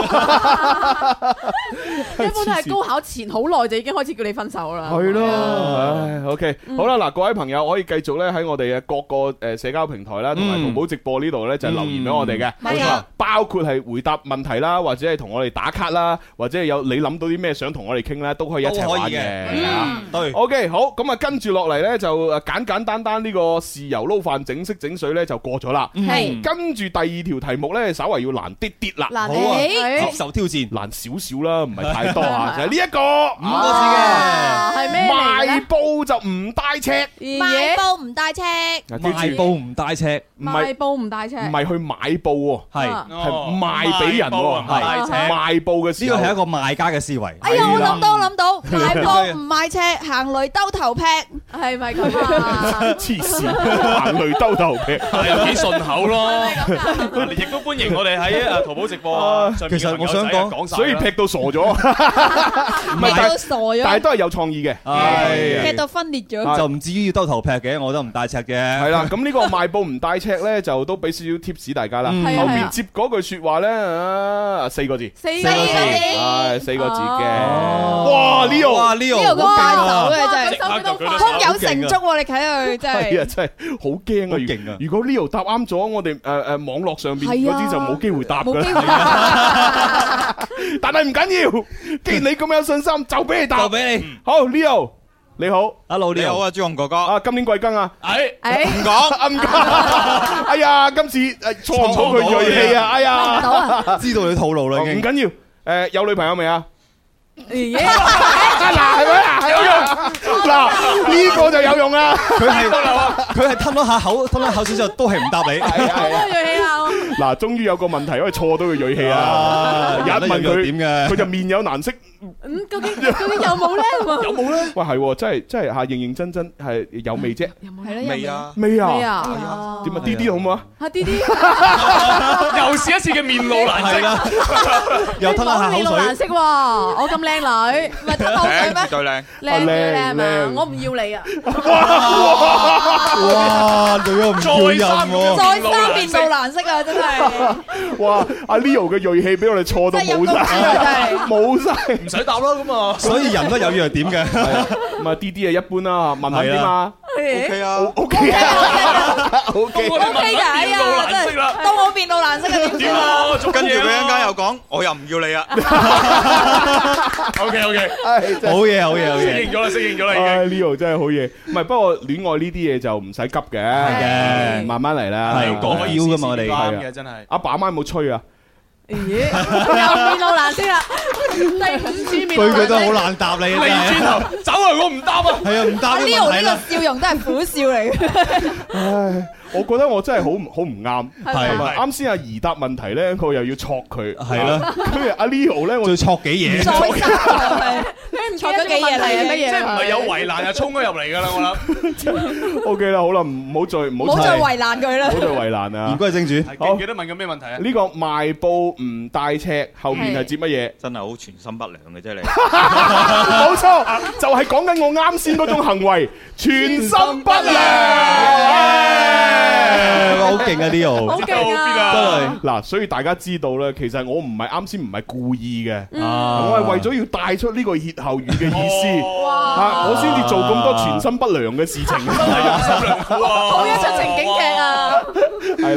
D: 一般都係高考前好耐就已經開始叫你分手啦。
C: 係咯，唉 ，OK，好啦，嗱，各位朋友可以繼續咧喺我哋嘅各個誒社交平台啦，同埋淘寶直播呢度咧就留言俾我哋嘅，冇錯，包括係回答問題啦，或者係同我哋打卡啦，或者係有你諗到啲咩想同我哋傾咧，都可以一齊玩嘅。
G: 嗯，對。
C: OK，好，咁啊跟住落嚟咧就誒簡簡單單呢個豉油撈飯整色整水咧就過咗啦。
F: 係。
C: 跟住第二條題目咧稍為要難啲啲啦。
F: 難
G: 啲，
F: 接
G: 受挑戰，
C: 難少少啦，唔係太多啊，就係呢一個
G: 五個字嘅，
D: 係咩？
C: 賣布就唔帶尺，
F: 賣布唔帶尺，
G: 賣布唔帶尺，
C: 唔係
D: 賣布唔帶尺，
C: 唔係去買布喎，
G: 係
C: 係賣俾人喎，
G: 係
C: 賣布嘅時候，
G: 呢個係一個賣家嘅思維。
F: 哎呀，我諗到諗到，賣布唔賣尺，行雷兜頭劈，
D: 係咪咁啊？
C: 黐線，行雷兜頭劈，
E: 係幾順口咯。亦都歡迎我哋喺誒淘寶直播啊。
G: 其實我想講，
C: 所以劈到傻咗，
F: 劈到傻咗，
C: 但係都係有創意嘅，
F: 劈到分裂咗，
G: 就唔至於要兜頭劈嘅，我都唔帶尺嘅。
C: 係啦，咁呢個賣布唔帶尺咧，就都俾少少 tips 大家啦。後面接嗰句説話咧，啊四個字，
D: 四個字，
C: 係四個字嘅。哇，Leo，
G: 哇，Leo，
F: 呢個咁快手嘅真
E: 即刻就舉到
F: 係，胸有成竹喎！你睇佢真係，
C: 係啊，真係好驚啊，
G: 勁啊！
C: 如果 Leo 答啱咗，我哋誒誒網絡上邊嗰啲就冇機會答㗎啦。但係唔緊要，既然你咁有信心，就俾你答，
G: 就俾你。
C: 好 Leo，你好
G: ，Hello，
I: 你好啊，朱紅哥哥。
C: 啊，今年貴庚啊？
E: 誒
D: 誒，
C: 唔講，唔講。哎呀，今次誒錯唔錯佢鋭氣啊？哎呀，
G: 知道你套路啦，已經。
C: 唔緊要，誒有女朋友未啊？
D: 咦？
C: 嗱，係咪啊？有用。嗱，呢個就有用啦。
G: 佢係佢係吞咗下口，吞咗口水之後都係唔答你。
C: 係啊係啊。
D: 鋭氣啊！
C: 嗱，終於有個問題可以錯到佢鋭氣啊！一問佢
G: 點嘅，
C: 佢就面有難色。
D: 嗯，究竟究竟有冇咧？
C: 有冇咧？喂，係真係真係嚇，認認真真係有味啫。
D: 有冇？
F: 係咯，
I: 未啊？
C: 未啊？
D: 未啊？
C: 點啊？啲啲好唔好啊？
D: 阿啲啲，
E: 又試一次嘅面露難色，
G: 又吞咗下口
D: 面露難色
G: 水。
D: 喎！我咁靚女，唔係吞口水咩？
I: 絕對靚。
D: 靚靚係嘛
C: 靚？
D: 我唔要你啊！
G: 哇！女人唔叫人喎。
F: 再三面露難色啊！真係，
C: 哇！阿 Leo 嘅鋭氣俾我哋錯到冇晒，冇晒，
E: 唔使答啦咁啊！
G: 所以人都有弱點嘅。
C: 咁啊，啲啲啊一般啦，問問點啊
I: O K 啊
C: ？O K 啊，O K。
E: 我哋問緊面露難色啦，
F: 到我面露難色啊！點
E: 點啊？
I: 跟住佢一陣間又講，我又唔要你啊。
E: O K O K，
G: 好嘢，好嘢，好嘢。
E: 適應咗啦，適應咗啦已經。
C: 唉，Leo 真係好嘢。唔係，不過戀愛呢啲嘢就唔使急嘅，
G: 嘅
C: 慢慢嚟啦。
G: 係講
E: 可以
G: 要㗎嘛我哋
E: 啱嘅真係。
C: 阿爸阿媽有冇催啊？
D: 咦？又面露難色啦！第五次面露難色，
G: 句句都好難答你啊！
E: 你轉頭走啊！我唔答啊！
G: 係啊，唔答呢個問
F: Leo
G: 題啦
F: 呢。個笑容都係苦笑嚟嘅。
C: 唉，我覺得我真係好唔好唔啱。
G: 係
C: 咪啱先阿怡答問題咧，我又要戳佢。
G: 係啦，
C: 跟住阿 Leo 咧，我
G: 最錯幾嘢。
F: 再三係，
D: 你唔
F: 錯咗幾嘢嚟
D: 係乜嘢？
E: 即係唔係有圍欄就衝咗入嚟㗎啦？我諗。
C: O K 啦，好啦，唔好再唔
F: 唔
C: 好
F: 好再為難佢啦
C: 唔。好再為難啊
G: 言！歸正傳，
E: 記唔記得問緊咩問題啊？
C: 呢個賣布唔帶尺，後面係接乜嘢？
I: 真係好全心不良嘅啫你。
C: 冇錯，就係講緊我啱先嗰種行為，全心不良。
G: 好勁啊！Leo，
D: 好勁啊！
G: 真係
C: 嗱，所以大家知道咧，其實我唔係啱先唔係故意嘅，
G: 啊！
C: 我係為咗要帶出呢個歇後語嘅意思，啊，我先至做咁多全心不良嘅事情。
E: 真係用心良苦啊！
D: 好一出情景劇啊！
C: 係啦，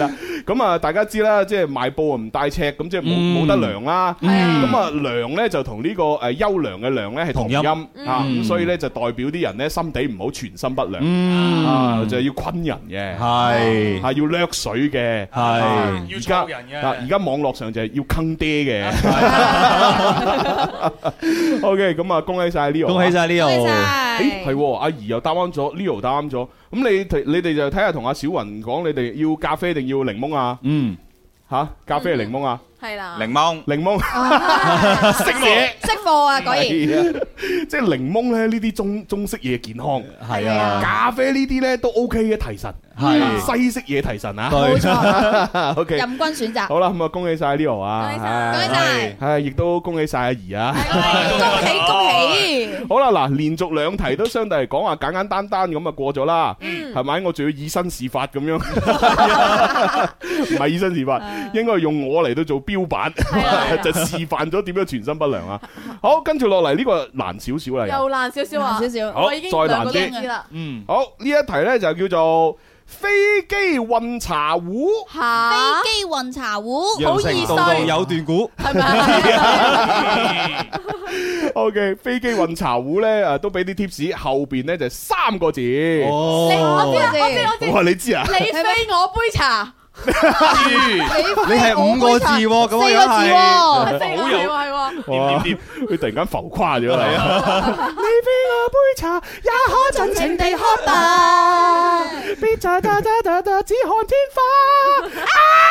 C: 咁啊，大家知啦，即係賣布啊唔帶尺，咁即係冇冇得量啦。咁啊，量咧就同呢個誒優良嘅良咧係同音啊，咁所以咧就代表啲人咧心地唔好，存心不良啊，就係要昆人嘅，係啊要掠水嘅，係而家啊而家網絡上就係要坑爹嘅。OK， 咁啊恭喜晒 Leo， 恭喜晒 Leo。誒係，阿怡又答啱咗 ，Leo 答啱咗。咁你你哋就睇下同阿小雲講，你哋要咖啡定要檸檬啊？嗯，吓咖啡定檸檬啊？
D: 係啦，
I: 檸檬，
C: 檸檬，
F: 識嘢，識貨啊！果然，
C: 即係檸檬咧，呢啲中中式嘢健康，係啊，咖啡呢啲咧都 OK 嘅提神，係西式嘢提神啊，冇錯 ，OK， 任君選擇。好啦，咁啊，恭喜晒 Leo 啊，恭喜晒，係亦都恭喜晒阿怡啊，
F: 恭喜恭喜。
C: 好啦，嗱，連續兩題都相對嚟講話簡簡單單咁啊過咗啦，係咪？我仲要以身試法咁樣，唔係以身試法，應該係用我嚟到做標板，就示範咗點樣存心不良啊！好，跟住落嚟呢個難少少啦，
D: 又難少少啊，少少，
C: 好，再難啲。嗯，好，呢一題咧就叫做飛機運茶壺。
F: 飛機運茶壺，
G: 好易碎，有段古，係咪
C: ？OK， 飛機運茶壺咧誒，都俾啲 tips，後邊咧就三個字。
D: 哦，我知啊，我知我知。
C: 哇，你知啊？
D: 你飛我杯茶。
G: 你係五個字喎，咁樣係，
D: 好有係喎，
C: 點點點，佢突然間浮誇咗嚟啊！你飛我杯茶，也可盡情地喝吧，別再噠噠噠噠只看天花。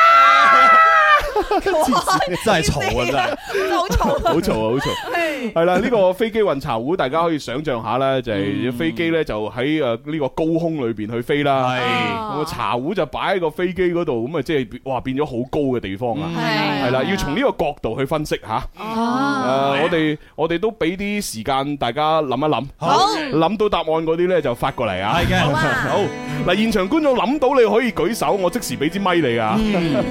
G: 真係嘈啊！真係
F: 好嘈，
C: 好嘈啊！好嘈。係啦，呢個飛機運茶壺，大家可以想象下啦，就係飛機咧就喺誒呢個高空裏邊去飛啦。係，咁個茶壺就擺喺個飛機嗰度，咁啊即係哇變咗好高嘅地方啊。係啦，要從呢個角度去分析吓。哦。誒，我哋我哋都俾啲時間大家諗一諗。好。諗到答案嗰啲咧就發過嚟啊。係嘅。好。嗱，現場觀眾諗到你可以舉手，我即時俾支咪你啊。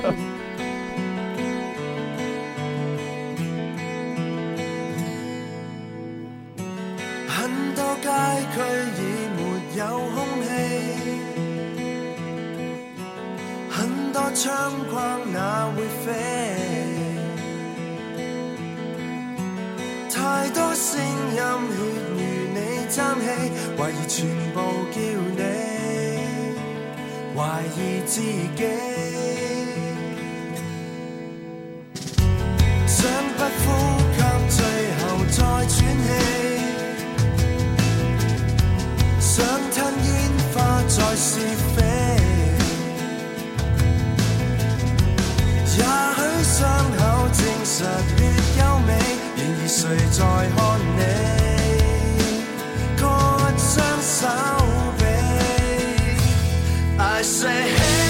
J: 街區已沒有空氣，很多窗框哪會飛？太多聲音血如你爭氣，懷疑全部叫你懷疑自己，想不呼吸，最後再喘氣。想吞煙花再是非，也許傷口證實越優美，然而誰在看你割傷手臂 I say hey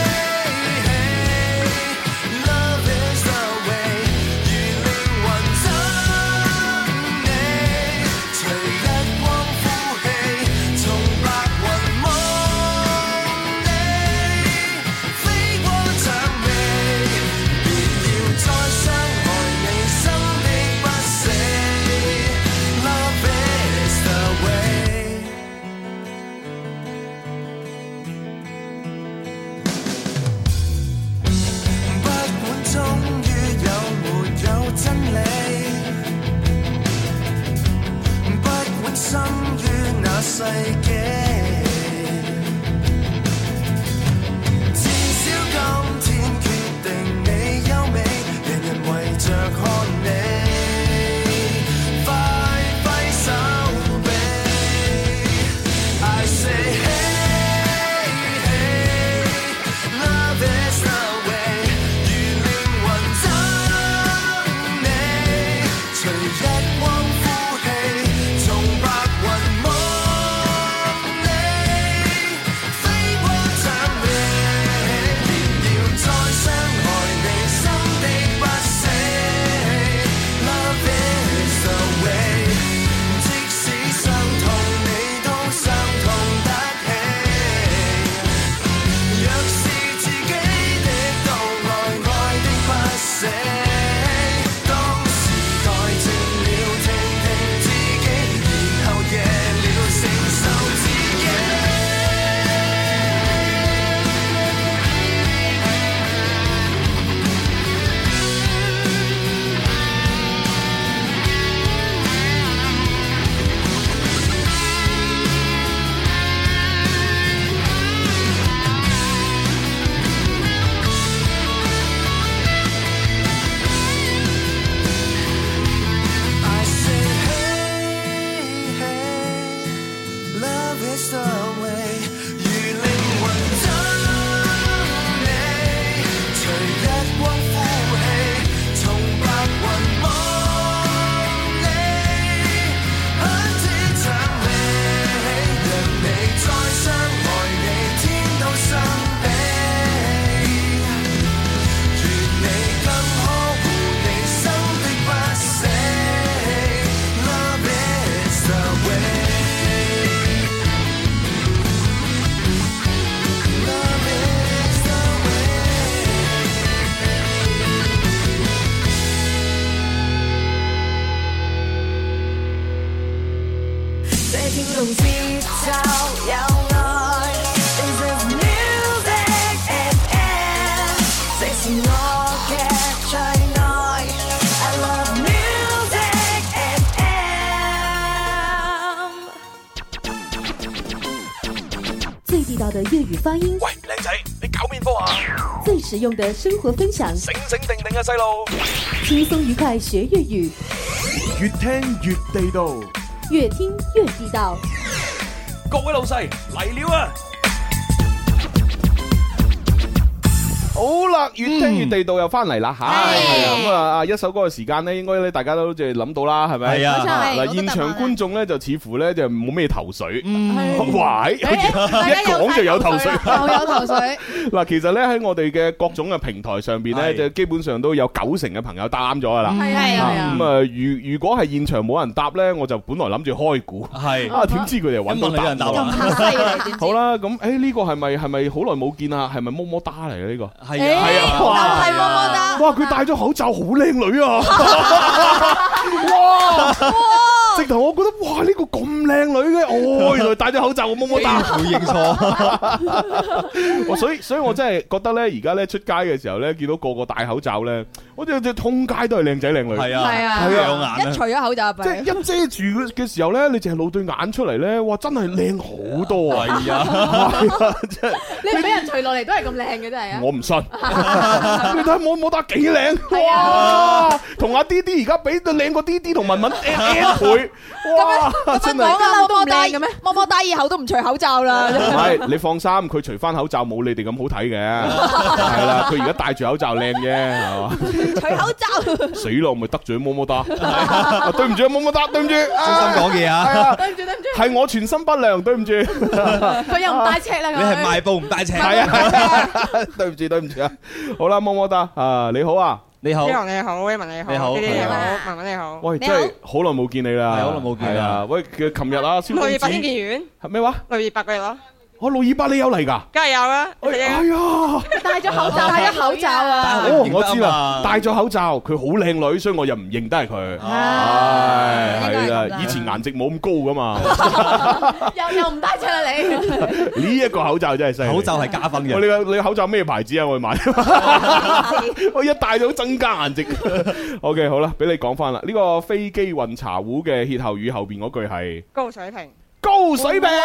J: 世紀，至少今天決定你優美，人人圍着看你，快揮手臂 I say hey hey love is the way， 如靈魂等你，隨日光呼氣，從白雲夢。
A: 跳動節奏有愛。This is music F M， 這是我嘅最愛。I love music F M。
K: 最地道的粵語發音，
C: 喂，靚仔，你搞面科啊？
K: 最實用的生活分享，
C: 醒醒定定啊，細路！
K: 輕鬆愉快學粵語，
C: 越聽越地道，
K: 越聽越地道。
C: 各位老細嚟了啊！好啦，越聽越地道又翻嚟啦吓，係啊咁啊！一首歌嘅時間咧，應該咧大家都即係諗到啦，係咪？係啊！嗱，現場觀眾咧就似乎咧就冇咩頭緒，哇！一講就有頭緒，
F: 又有頭緒。
C: 嗱，其實咧喺我哋嘅各種嘅平台上邊咧，就基本上都有九成嘅朋友答啱咗噶啦。係係啊！咁啊，如如果係現場冇人答咧，我就本來諗住開估，係啊，點知佢哋揾到答案。好啦，咁誒呢個係咪係咪好耐冇見啊？係咪麼麼噠嚟嘅呢個？係啊，係啊，哇，
F: 係麼麼噠，
C: 哇，佢戴咗口罩好靚女啊！哇哇，直頭我覺得哇呢個咁靚女嘅，哦，原來戴咗口罩，麼麼噠，會認錯。我所以所以我真係覺得咧，而家咧出街嘅時候咧，見到個個戴口罩咧，好似只通街都係靚仔靚女。係啊係啊，係啊，
F: 一除咗口罩，
C: 即係一遮住嘅時候咧，你淨係露對眼出嚟咧，哇，真係靚好多啊！係啊，真係
D: 你俾人除落嚟都係咁靚嘅，真係啊！
C: 我唔信，你睇麼麼噠幾靚，哇！同阿 D D 而家比到靚過 D D 同文文 N 倍，哇！真係
F: 講啊，麼麼噠嘅咩？麼麼噠以後都唔除口罩啦。
C: 唔係，你放心，佢除翻口罩冇你哋咁好睇嘅，係啦，佢而家戴住口罩靚啫，係嘛？
F: 除口罩，
C: 死咯，咪得罪麼麼噠，對唔住麼麼噠，對唔住，
G: 小心講嘢啊！
D: 對唔住對唔住，
C: 係我存心不良，對唔住。
D: 佢又唔帶尺啦，
G: 你係賣布唔帶尺，
C: 係啊，對唔住對唔住啊！好啦，麼麼噠啊，你好啊！
G: 你好，
H: 你好，你好，威文你好，
G: 你好，
H: 你好，文文你好。
C: 喂，真係好耐冇見你啦，
G: 好耐冇見
C: 啊！喂，琴日啊，蕭公子，
H: 六月八天見完，
C: 係咩話？
H: 六月八個月咯。
C: 我六二八你有嚟㗎？
H: 梗係有啦。
C: 哎呀，
D: 戴咗口罩，戴咗口罩啊！
C: 哦，我知啦，戴咗口罩，佢好靚女，所以我又唔認得係佢。唉，係啦，以前顏值冇咁高㗎嘛。
D: 又又唔戴出啦你？
C: 呢一個口罩真係犀利，
G: 口罩係加分嘅。
C: 我你個你個口罩咩牌子啊？我去買。我一戴到增加顏值。OK，好啦，俾你講翻啦。呢個飛機運茶壺嘅歇後語後邊嗰句係
H: 高水平。
C: 高水平，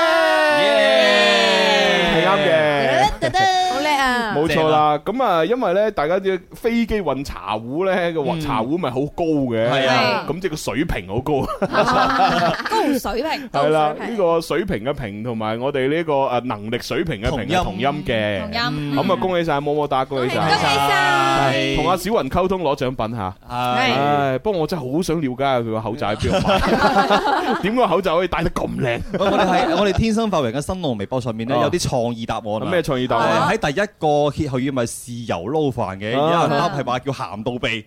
C: 係啱嘅，
D: 好叻啊！
C: 冇錯啦。咁啊，因為咧，大家知飛機運茶壺咧，個茶壺咪好高嘅，係啊，咁即係個水平好高，
F: 高水平，
C: 係啦。呢個水平嘅平同埋我哋呢個誒能力水平嘅平係同音嘅，同音。咁啊，恭喜晒麼麼噠，恭喜晒，
F: 恭喜晒，
C: 同阿小雲溝通攞獎品吓。係，不過我真係好想了解下佢個口罩喺邊度買，點個口罩可以戴得咁靚？
G: 我哋係我哋天生發榮嘅新浪微博上面咧有啲創意答案啊！
C: 咩創意答案？
G: 喺第一個歇後語咪豉油撈飯嘅，有人答係話叫鹹到痹，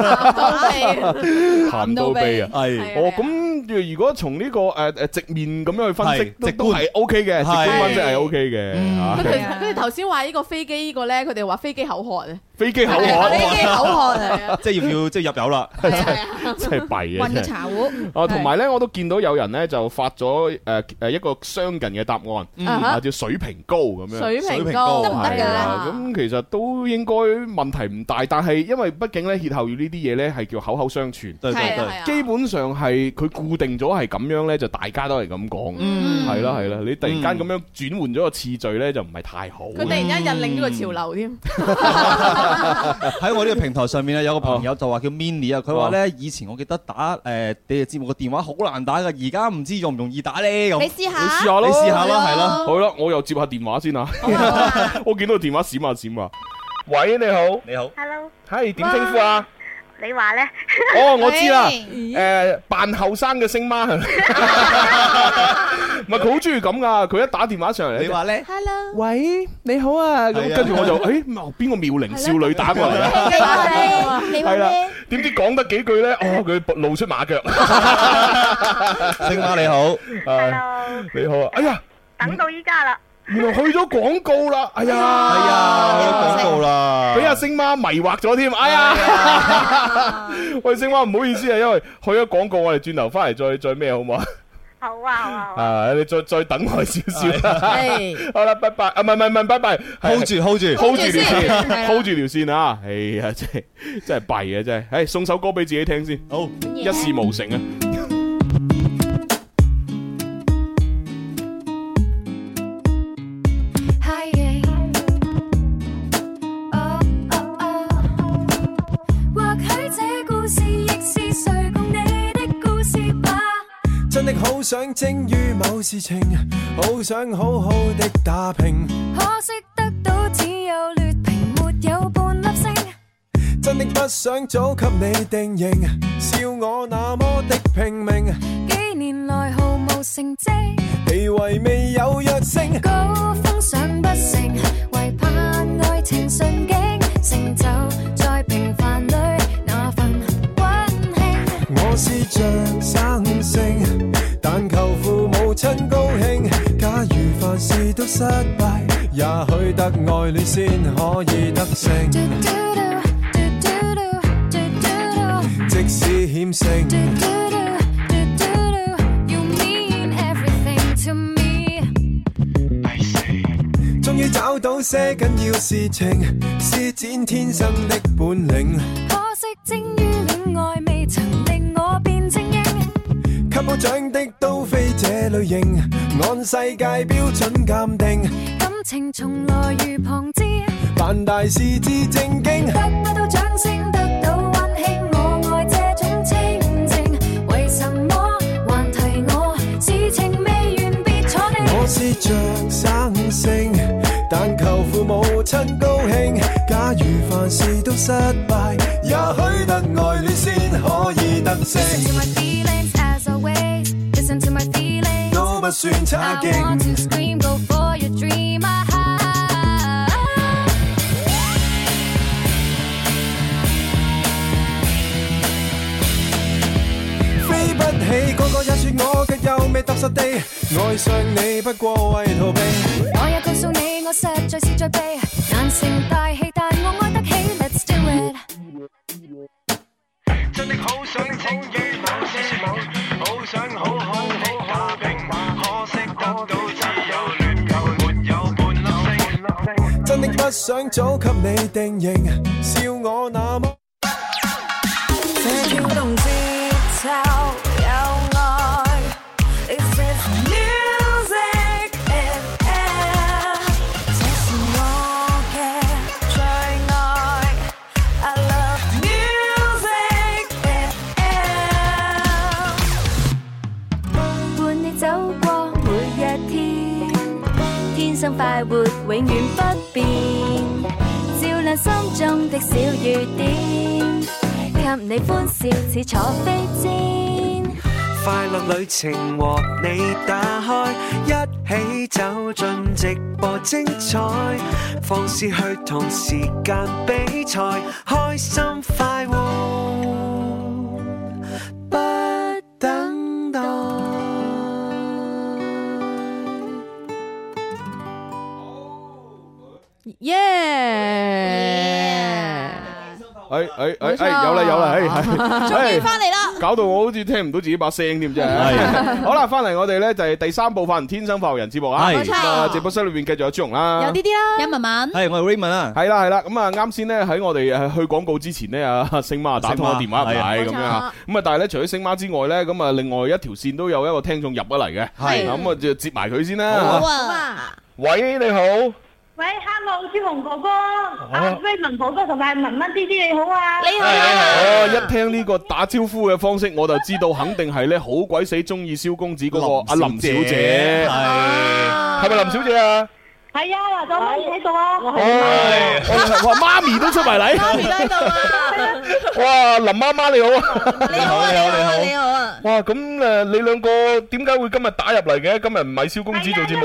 C: 鹹到痹啊！係哦，咁如果從呢個誒誒直面咁樣去分析，都都係 O K 嘅，直觀分析係 O K 嘅。
D: 佢佢哋頭先話呢個飛機呢個咧，佢哋話飛機口渴啊！
C: 飛機口渴，
F: 飛機口渴啊！
G: 即係要唔要即係入油啦？
C: 真係弊啊！
F: 運嘅茶壺
C: 啊，同埋咧，我都見到有人咧就發咗誒誒一個相近嘅答案，啊叫水平高咁樣。
D: 水平高得唔得嘅咧？
C: 咁其實都應該問題唔大，但係因為畢竟咧歇後語呢啲嘢咧係叫口口相傳，對對對，基本上係佢固定咗係咁樣咧，就大家都係咁講，係啦係啦，你突然間咁樣轉換咗個次序咧，就唔係太好。
D: 佢突然間引領咗個潮流添。
G: 喺我呢個平台上面咧，有個朋友就話叫 Minnie 啊，佢話咧以前我記得打誒你哋節目嘅電話好難打㗎，而家唔知容唔容易打咧咁。
F: 你試下，
C: 你試下咯，
G: 你試下啦，係啦。
C: 好啦，我又接下電話先啊。我見到個電話閃下閃啊。喂，你好。
G: 你好。
H: Hello。
C: 係點稱呼啊？
H: 你話咧？
C: 哦，我知啦。誒，扮後生嘅星媽，唔係佢好中意咁噶。佢一打電話上嚟，
G: 你話咧
D: ？Hello，
C: 喂，你好啊。咁跟住我就誒，邊個妙齡少女打過嚟啊？係啦。點知講得幾句咧？哦，佢露出馬腳。
G: 星媽你好。
H: Hello。
C: 你好啊。哎呀，
H: 等到依家啦。
C: 原來去咗廣告啦！哎呀，
G: 係啊，去咗廣告啦，
C: 俾阿星媽迷惑咗添。哎呀，喂，星媽唔好意思啊，因為去咗廣告，我哋轉頭翻嚟再再咩好唔好啊？
H: 好啊好啊。
C: 啊，你再再等耐少少啦。
D: 係
C: 好啦，拜拜。啊，唔係唔係唔係，拜拜。
G: hold 住 hold 住
C: hold 住條線 ，hold 住條線啊！哎呀，真係真係弊啊！真係，誒，送首歌俾自己聽先。好，一事無成啊！
J: 真的好想精於某事情，好想好好的打拼，
A: 可惜得到只有劣評，沒有半粒星。
J: 真的不想早給你定型，笑我那麼的拼命，
A: 幾年來毫無成績，
J: 地位未有躍升，
A: 高峰上不成，唯盼愛情順境，成就在平凡裏那份溫馨。
J: 我是像生性，但求父母親高興。假如凡事都失敗，也許得愛戀先可以得勝。即使險勝，
A: You mean everything to me。
J: 終於找到些緊要事情，施展天生的本領。
A: 可惜精於戀愛，未曾令我變精英。
J: 給我獎的都非這類型，按世界標準鑑定，
A: 感情從來如旁支，
J: 辦大事至正經，
A: 得不到掌聲，得到溫馨，我愛這種清靜，為什麼還提我？事情未完別坐定。
J: 我是像生性，但求父母親高興。假如凡事都失敗，也許得愛戀先可以得勝。
A: Listen to my feelings，
J: 都不算差勁。
A: I want to scream, go for your dream, my heart。
J: 飛不起，個個也說我卻又未踏實地愛上你，不過為逃避。
A: 我也告訴你，我實在是最悲，難成大器，但我愛得起。Let's do it。
J: 真的好想精於某些事，好想好好的打拼，可惜得到只有劣評，沒有半粒星。真的不想早給你定型，笑我那麼。
A: 這跳動節奏有愛 ，This is music in air， 這是我嘅最愛 ，I love music in air。 伴你走過每一天，天生快活永遠不變，照亮心中的小雨點。給你歡笑似坐飛氈，
J: 快樂旅程和你打開，一起走進直播精彩，放肆去同時間比賽，開心快活不等待。
D: 耶！
C: 誒誒誒誒，有啦有啦，誒係，
F: 終於翻嚟啦！
C: 搞到我好似聽唔到自己把聲添啫。好啦，翻嚟我哋咧就係第三部分《天生快活人》節目啊。
F: 冇錯。
C: 直播室裏邊繼續有朱紅啦，
F: 有啲啲啦，有文文。
G: 係我係 Raymond 啊。
C: 係啦係啦，咁啊啱先咧喺我哋去廣告之前呢，啊星媽打通個電話入嚟咁樣啊。咁啊但係咧除咗星媽之外咧，咁啊另外一條線都有一個聽眾入咗嚟嘅。係。咁啊就接埋佢先啦。
F: 好啊。
C: 喂，你好。
H: 喂 ，Hello，朱紅哥哥，阿 Raymond哥哥同埋文文啲啲你好啊！
F: 你好，
C: 哦，一聽呢個打招呼嘅方式，我就知道肯定係咧好鬼死中意蕭公子嗰個阿林小姐，係係咪林小姐啊？
H: 係啊，嗱，咗媽咪喺度啊！
C: 哦，哇，媽咪都出埋嚟，
F: 媽咪都喺度啊！
C: 哇，林媽媽你好啊！
F: 你好啊，你好啊，你好啊！
C: 哇，咁誒，你兩個點解會今日打入嚟嘅？今日唔係蕭公子做節目。
H: 掛住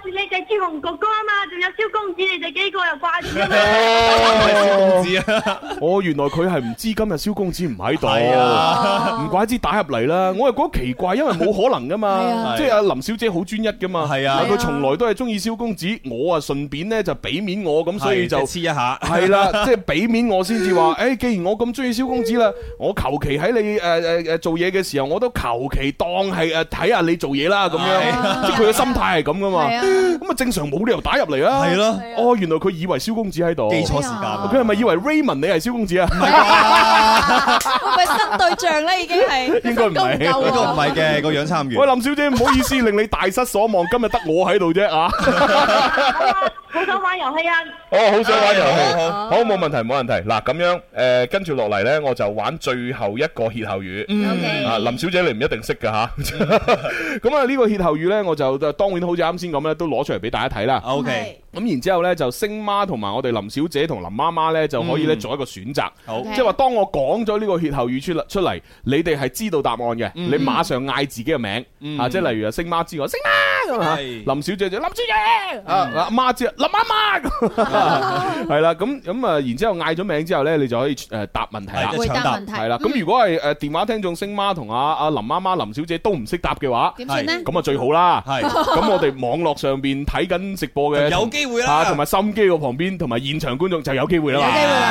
H: 你哋朱紅哥哥啊嘛，仲有蕭公子，你哋幾個又掛住啊嘛。
C: 蕭公子啊！哦，原來佢係唔知今日蕭公子唔喺度，唔怪之打入嚟啦。我又覺得奇怪，因為冇可能噶嘛，即係阿林小姐好專一噶嘛，係啊，佢從來都係中意蕭公子，我啊順便咧就俾面我，咁所以就黐一下，係啦，即係俾面我先至話，誒，既然我咁中意蕭公子啦，我求其喺你誒誒誒做嘢嘅時候，我都求其當係誒睇下你做嘢啦，咁樣，即係佢嘅心態係咁噶嘛，咁啊正常冇理由打入嚟啊，係咯，哦，原來佢以為蕭公子喺度，記錯時間，佢係咪以為 Raymond 你係蕭公子啊？
F: 係咪新對象咧？已經係
C: 應該唔係，
G: 應該唔係嘅，個樣差唔遠。
C: 喂，林小姐唔好意思，令你大失所望，今日得我喺度啫啊！
H: 好想玩遊戲啊！
C: 哦，好想玩遊戲，好冇問題冇問題。嗱咁樣誒，跟住落嚟咧，我就玩最後一個歇後語。啊，林小姐你唔一定識㗎吓。咁啊，呢個歇後語咧，我就當然好似啱先咁咧，都攞出嚟俾大家睇啦。OK。咁然之後咧，就星媽同埋我哋林小姐同林媽媽咧，就可以咧做一個選擇。好，即係話當我講咗呢個歇後語出出嚟，你哋係知道答案嘅，你馬上嗌自己嘅名啊，即係例如啊，星媽知我星媽咁啊，林小姐就林小姐啊，阿媽知林媽媽，係啦，咁咁啊，然之後嗌咗名之後咧，你就可以誒答問題啦，
F: 回答問題
C: 係啦。咁如果係誒電話聽眾星媽同阿阿林媽媽林小姐都唔識答嘅話，點算咧？咁啊最好啦，係咁我哋網絡上邊睇緊直播嘅有機會啦，同埋心機個旁邊同埋現場觀眾就有機會啦嘛。有機會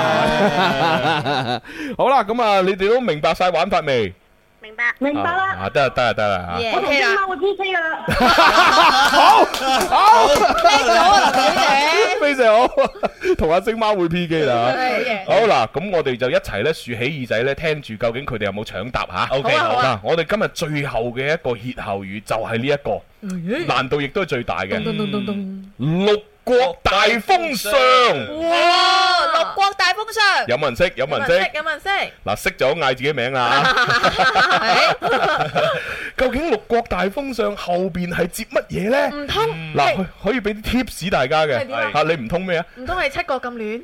C: 啦。好啦，咁啊，你哋都明白晒玩法未？
H: 明白，明白啦。
C: 啊，得啦，得啦，得啦吓。
H: 我同星媽會 P K 噶啦。
C: 好，好，
F: 叻咗啊，林小姐。
C: 非常好，同阿星媽會 P K 啦。好嗱，咁我哋就一齊咧豎起耳仔咧，聽住究竟佢哋有冇搶答吓。OK，好嗱，我哋今日最後嘅一個歇後語就係呢一個，難度亦都係最大嘅。六國大封相。
F: 哇！六國大封相。
C: 有冇人識？有冇人識？
D: 有冇人識？
C: 嗱，識咗嗌自己名啦。究竟六國大封相後邊係接乜嘢咧？
D: 唔通
C: 嗱，可以俾啲 tips 大家嘅。嚇，你唔通咩啊？
D: 唔通係七國咁亂？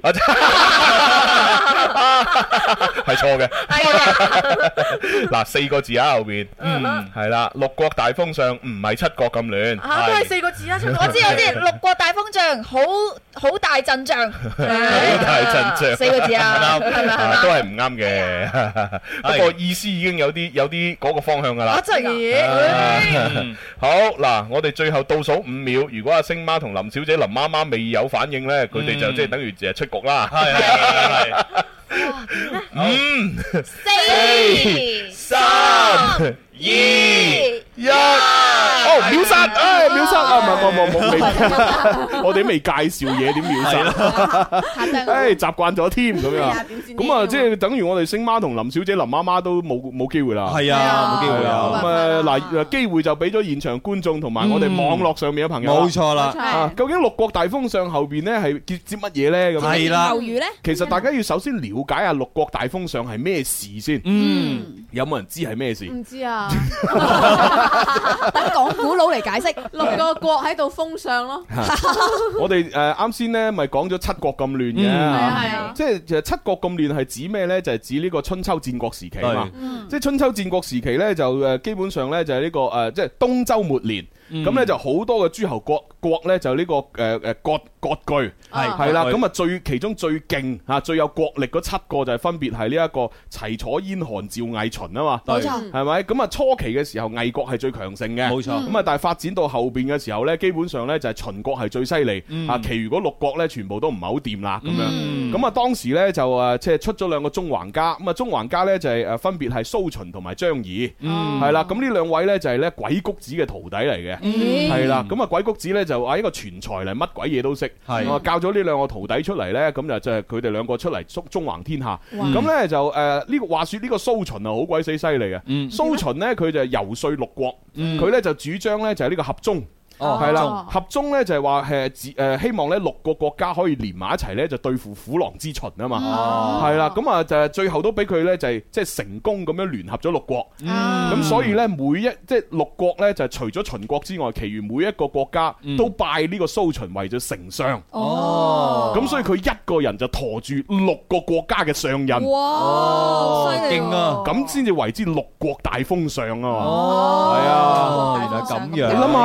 C: 係錯嘅。嗱，四個字啊後邊。嗯，係啦，六國大封相唔係七國咁亂。
D: 嚇，都係四個字啊！
F: 我知我知，六國大封相好好大陣仗。
C: 好大陣仗。
F: 四個字啊，
C: 都係唔啱嘅。不過意思已經有啲有啲嗰個方向㗎啦。
F: 真係嘅。
C: 好嗱，我哋最後倒數五秒，如果阿星媽同林小姐、林媽媽未有反應咧，佢哋就即係等於誒出局啦。係係係。五、四、三、二、一，哦，秒殺！唉，秒殺啊！唔係，冇冇冇未，我哋未介紹嘢，點秒殺？唉，習慣咗添咁樣。咁啊，即係等於我哋星媽同林小姐、林媽媽都冇冇機會啦。係啊，冇機會啦。咁啊，嗱，機會就俾咗現場觀眾同埋我哋網絡上面嘅朋友。冇錯啦。啊，究竟六國大封相後邊咧係接接乜嘢咧？咁係啦。後語咧？其實大家要首先了解下六國大封相係咩事先。嗯。有冇人知係咩事？
D: 唔知啊。
F: 等講古佬嚟解釋，
D: 六個國喺度封相咯。
C: 我哋誒啱先咧，咪講咗七國咁亂嘅，係啊係啊，即係其實七國咁亂係指咩咧？就係指呢個春秋戰國時期嘛。即係春秋戰國時期咧，就誒基本上咧就係呢個誒，即係東周末年。咁咧就好多嘅諸侯國國咧就呢個誒誒割割據係係啦，咁啊最其中最勁嚇最有國力嗰七個就係分別係呢一個齊楚燕韓趙魏秦啊嘛，冇錯，係咪？咁啊初期嘅時候魏國係最強盛嘅，冇錯。咁啊但係發展到後邊嘅時候咧，基本上咧就係秦國係最犀利，啊，其餘嗰六國咧全部都唔係好掂啦咁樣。咁啊當時咧就誒即係出咗兩個縱橫家，咁啊縱橫家咧就係誒分別係蘇秦同埋張儀，係啦。咁呢兩位咧就係咧鬼谷子嘅徒弟嚟嘅。係啦，咁啊鬼谷子咧就話一個全才嚟，乜鬼嘢都識，係教咗呢兩個徒弟出嚟咧，咁就即係佢哋兩個出嚟縱縱橫天下。咁咧就誒呢個話說呢個蘇秦啊好鬼死犀利嘅，蘇秦咧佢就係游說六國，佢咧就主張咧就係呢個合縱。哦，係啦，合縱咧就係話誒自誒希望咧六個國家可以連埋一齊咧就對付虎狼之秦啊嘛，係啦，咁啊就係最後都俾佢咧就係即係成功咁樣聯合咗六國，咁所以咧每一即係六國咧就係除咗秦國之外，其餘每一個國家都拜呢個蘇秦為咗丞相，哦，咁所以佢一個人就駝住六個國家嘅相印，哇，勁啊，咁先至為之六國大封相啊嘛，係啊，原來咁樣，你諗下。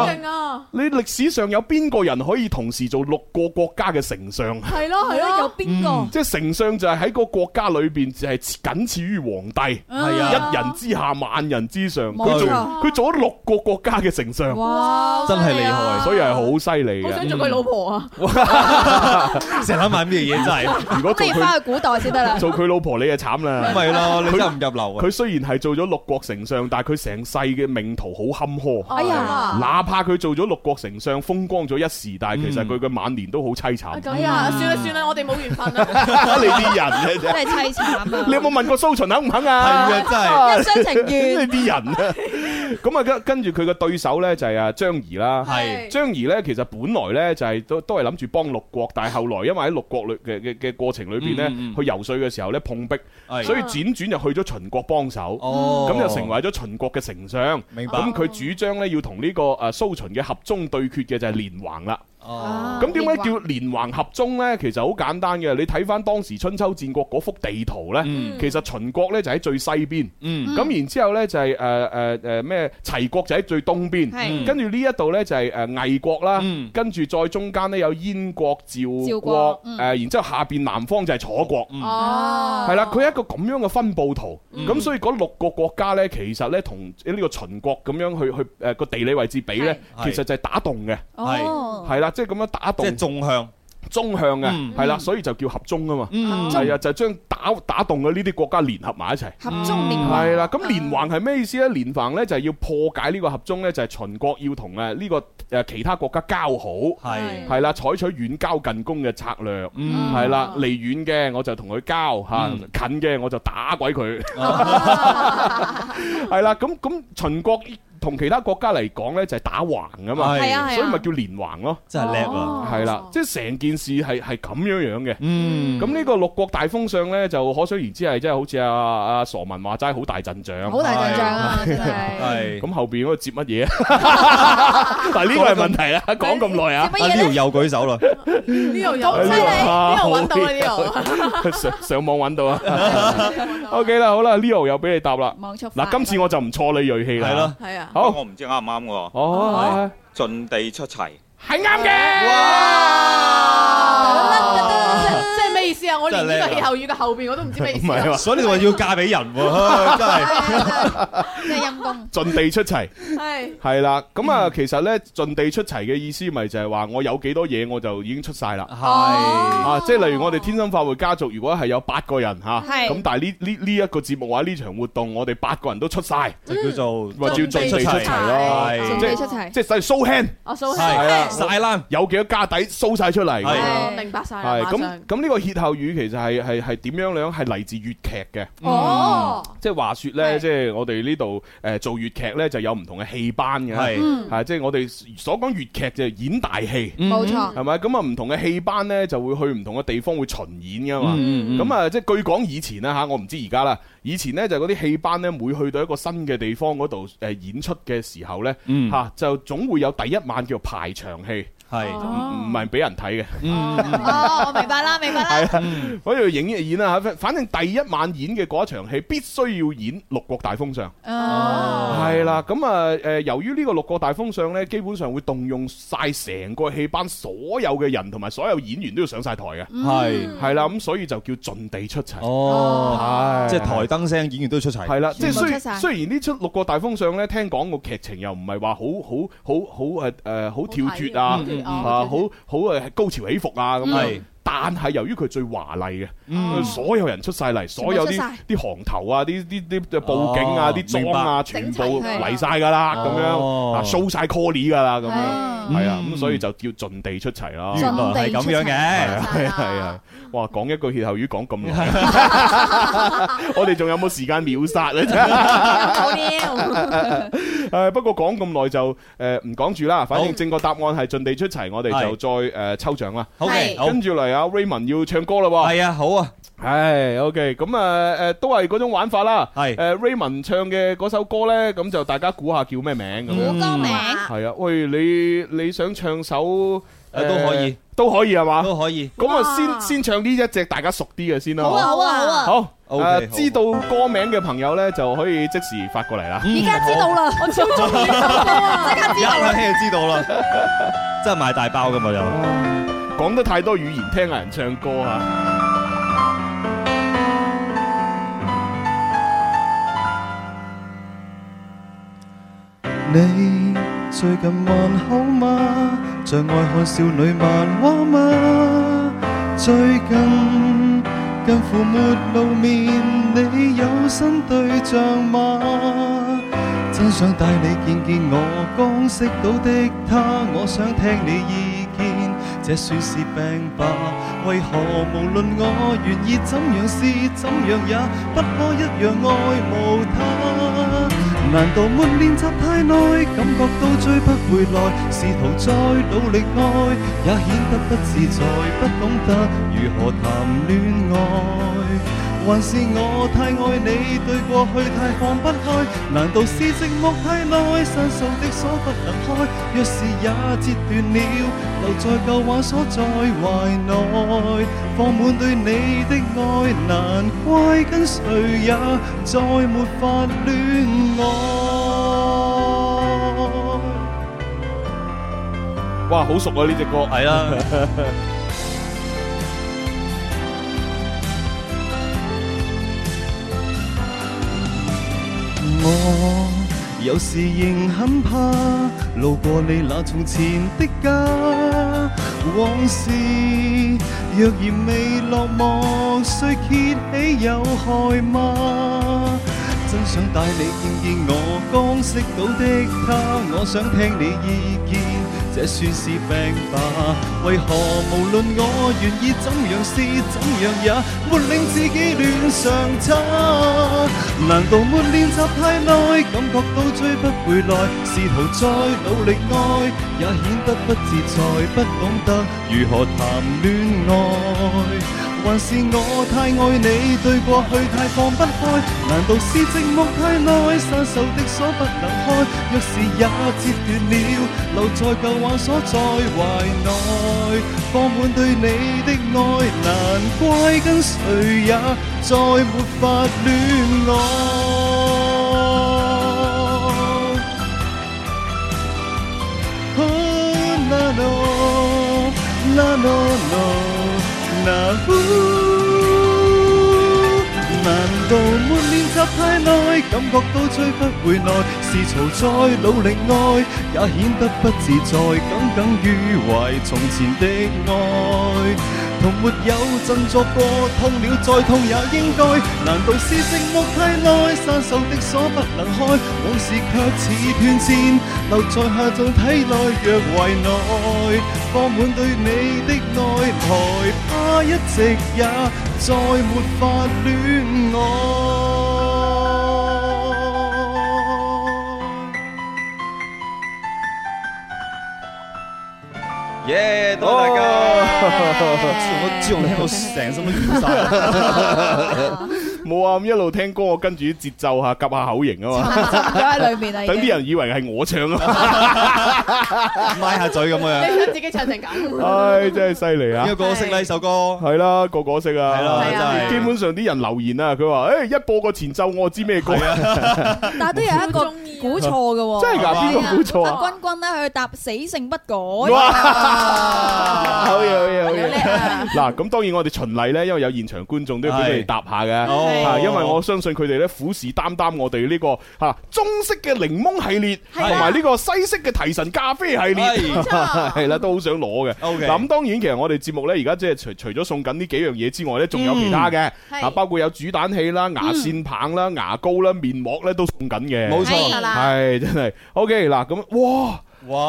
C: 你歷史上有邊個人可以同時做六個國家嘅丞相？
D: 係咯係咯，有邊個？
C: 即係丞相就係喺個國家裏邊就係僅次於皇帝，係啊，一人之下萬人之上。佢做佢做咗六個國家嘅丞相，
D: 哇，
C: 真係厲害，所以係好犀利嘅。
D: 我想做佢老婆啊！
G: 成日買咩嘢真係？
F: 如果你翻去古代先得啦。
C: 做佢老婆你就慘啦。
G: 咪咯，你真係唔入流。
C: 佢雖然係做咗六國丞相，但係佢成世嘅命途好坎坷。
D: 哎呀，
C: 哪怕佢做咗六國丞相，風光咗一時，但係其實佢嘅晚年都好凄慘。
D: 哎呀，算啦算啦，我哋冇緣分啦。
C: 你啲人嘅啫，
F: 真係凄慘啊！
C: 你有冇問過蘇秦肯唔肯啊？
G: 係啊，真係
F: 一廂情願。
C: 呢啲人啊，咁啊跟跟住佢嘅對手咧就係阿張儀啦。係張儀咧，其實本來咧就係都都係諗住幫六國，但係後來因為喺六國裏嘅嘅嘅過程裏邊咧，去游說嘅時候咧碰壁，所以輾轉就去咗秦國幫手。哦，咁就成為咗秦國嘅丞相。明白。咁佢主張咧要同呢個誒蘇秦嘅合縱對決嘅就係連橫啦。哦，咁點解叫連橫合縱呢？其實好簡單嘅，你睇翻當時春秋戰國嗰幅地圖呢，嗯、其實秦國呢就喺最西邊，咁、嗯、然之後呢就係誒誒誒咩齊國就喺最東邊，嗯、跟住呢一度呢就係誒魏國啦，嗯、跟住再中間呢有燕國、趙國，誒、嗯呃、然之後下邊南方就係楚國，哦，係啦，佢係一個咁樣嘅分佈圖，咁、嗯、所以嗰六個國家呢，其實呢同呢個秦國咁樣去去誒個、呃、地理位置比呢，其實就係打洞嘅，係係啦。即係咁樣打洞，
G: 即係縱向，
C: 縱向嘅，係啦，所以就叫合縱啊嘛。係啊，就將打打洞嘅呢啲國家聯合埋一齊。
F: 合縱連橫
C: 係啦，咁連橫係咩意思咧？連橫咧就係要破解呢個合縱咧，就係秦國要同誒呢個誒其他國家交好，係係啦，採取遠交近攻嘅策略，係啦，離遠嘅我就同佢交嚇，近嘅我就打鬼佢。係啦，咁咁秦國同其他國家嚟講咧，就係打橫噶嘛，
F: 係啊，
C: 所以咪叫連橫咯，
G: 真係叻啊！
C: 係啦，即係成件事係係咁樣樣嘅。嗯，咁呢個六國大封相咧，就可想而知係真係好似阿阿傻文話齋，好大陣仗，
F: 好大陣仗啊！真係。
C: 係咁後邊嗰個接乜嘢啊？但係呢個係問題啦，講咁耐啊！
G: 呢條又舉手啦，
D: 呢度有犀利，呢度揾到啊！呢度
C: 上上網揾到啊！OK 啦，好啦，Leo 又俾你答啦。嗱，今次我就唔錯你銳氣啦。係咯，
D: 係啊。
I: 好，我唔知啱唔啱喎。
C: 哦，
I: 盡地出齊，
C: 係啱嘅。
D: 即係咩意思啊？我連呢個歇後語嘅後邊我都唔知咩意思。
C: 唔係，
G: 所以你話要嫁俾人喎，真係
F: 真係陰公。
C: 盡地出齊，
D: 係
C: 係啦。咁啊，其實咧盡地出齊嘅意思，咪就係話我有幾多嘢我就已經出晒啦。係啊，即係例如我哋天生快活家族，如果係有八個人嚇，咁但係呢呢呢一個節目或者呢場活動，我哋八個人都出晒，
G: 就叫做
C: 或者盡地出齊咯。
F: 盡地出齊，
C: 即係 show hand，
D: 哦 show hand，
C: 係啊，
G: 晒冷，
C: 有幾多家底 show 晒出嚟。
D: 係明白晒。
C: 係咁咁呢個歇後語其實係係係點樣樣？係嚟自粵劇嘅。
D: 哦，
C: 即係話説咧，即係我哋呢度誒做粵劇咧，就有唔同嘅戲班嘅。係係即係我哋所講粵劇就係演大戲，
F: 冇錯，
C: 係咪？咁啊唔同嘅戲班咧就會去唔同嘅地方會巡演㗎嘛。咁啊即係據講以前啦嚇，我唔知而家啦。以前咧就嗰啲戲班咧，每去到一個新嘅地方嗰度誒演出嘅時候咧，嚇就總會有第一晚叫做排場戲。係唔唔係俾人睇嘅？
F: 哦，我明白啦，明白啦。
C: 係啊，嗰度影一演啦嚇，反正第一晚演嘅嗰一場戲必須要演六國大封相。哦，係啦，咁啊誒，由於呢個六國大封相咧，基本上會動用晒成個戲班所有嘅人，同埋所有演員都要上晒台嘅。係係啦，咁所以就叫盡地出齊。哦，係，
G: 即係台燈聲，演員都要出齊。
C: 係啦，即係雖雖然呢出六國大封相咧，聽講個劇情又唔係話好好好好誒誒好跳脫啊。啊，好好誒，高潮起伏啊，咁係。但係由於佢最華麗嘅，所有人出晒嚟，所有啲啲行頭啊，啲啲啲佈景啊，啲裝啊，全部嚟晒噶啦，咁樣啊 show 晒 call 噶啦，咁樣係啊，咁所以就叫盡地出齊啦。
G: 原來係咁樣嘅，
C: 係啊係啊，哇，講一個歇後語講咁耐，我哋仲有冇時間秒殺啊？
F: 好啲。
C: 誒，不過講咁耐就誒唔講住啦，反正正確答案係盡地出齊，我哋就再誒抽獎啦。
G: 好嘅，
C: 跟住嚟啊 Raymond 要唱歌啦喎。
G: 係啊，好啊。
C: 唉 OK，咁啊誒都係嗰種玩法啦。係誒 Raymond 唱嘅嗰首歌咧，咁就大家估下叫咩名咁樣。
F: 估歌名。
C: 係啊，喂，你你想唱首
G: 誒都可以，
C: 都可以係嘛？
G: 都可以。
C: 咁啊，先先唱呢一隻大家熟啲嘅先啦。
F: 好啊好啊好啊。
C: 好。
G: 誒，
C: 知道歌名嘅朋友咧，就可以即時發過嚟啦。
F: 而家知道啦，我超中意呢首歌啊！即刻知道。
G: 一聽就知道啦，真係賣大包噶嘛又。
C: 講得太多語言，聽下人唱歌啊！
J: 你最近還好嗎？像愛看少女漫畫嗎？最近近乎沒露面，你有新對象嗎？真想帶你見見我剛識到的他，我想聽你意見，這算是病吧？為何無論我願意怎樣試，怎樣也不可一樣愛慕他？難道沒練習太耐，感覺到追不回來，試圖再努力愛，也顯得不自在，不懂得如何談戀愛。還是我太愛你，對過去太放不開？難道是寂寞太耐，生鏽的鎖不能開？若是也折斷了，留在舊話鎖在懷內，放滿對你的愛，難怪跟誰也再沒法戀愛。
C: 哇，好熟啊呢隻歌，
G: 係啦。
J: 我有時仍很怕路過你那從前的家，往事若然未落幕，誰揭起有害嗎？真想帶你見見我剛識到的他，我想聽你意見，這算是病吧？為何無論我願意怎樣試，怎樣也沒令自己戀上他？難道沒練習太耐，感覺到追不回來，試圖再努力愛，也顯得不自在，不懂得如何談戀愛？還是我太愛你，對過去太放不開？難道是寂寞太耐，生鏽的鎖不能開？若是也折斷了，留在舊話鎖在懷內，放滿對你的愛，難怪跟誰也再沒法戀愛。Na no, na no no, na ooh。難道沒練習太耐，感覺到追不回來，試圖再努力愛，也顯得不自在，耿耿於懷從前的愛。同沒有振作過，痛了再痛也應該。難道是寂寞太耐，生鏽的鎖不能開？往事卻似斷線，留在下種體內若懷內，放滿對你的愛，害怕一直也再沒法戀愛。
G: 耶！多謝大家，我自從聽到成身都軟晒。
C: 冇啊，咁一路聽歌，我跟住啲節奏嚇，夾下口型啊嘛。
F: 沉咗喺裏面啦，
C: 等啲人以為係我唱啊，
G: 咪下嘴咁樣。
D: 你想自己唱成咁？
C: 唉，真係犀利啊！
G: 邊個識呢首歌？
C: 係啦，個個識啊。
G: 係啦，真係。
C: 基本上啲人留言啊，佢話：誒一播個前奏，我就知咩歌啊。
F: 但係都有一個估錯嘅喎。
C: 真係㗎？邊個估錯啊？
F: 阿君君咧，佢答死性不改。
C: 哇！好嘢，好嘢，好嘢！嗱，咁當然我哋循例咧，因為有現場觀眾都要俾佢哋答下嘅。因為我相信佢哋咧虎視眈眈我哋呢個嚇中式嘅檸檬系列，同埋呢個西式嘅提神咖啡系列，係啦，都好想攞嘅。嗱，咁當然其實我哋節目咧而家即係除除咗送緊呢幾樣嘢之外咧，仲有其他嘅，啊包括有煮蛋器啦、牙線棒啦、牙膏啦、面膜咧都送緊嘅。
G: 冇錯，
C: 係真係。OK，嗱咁，哇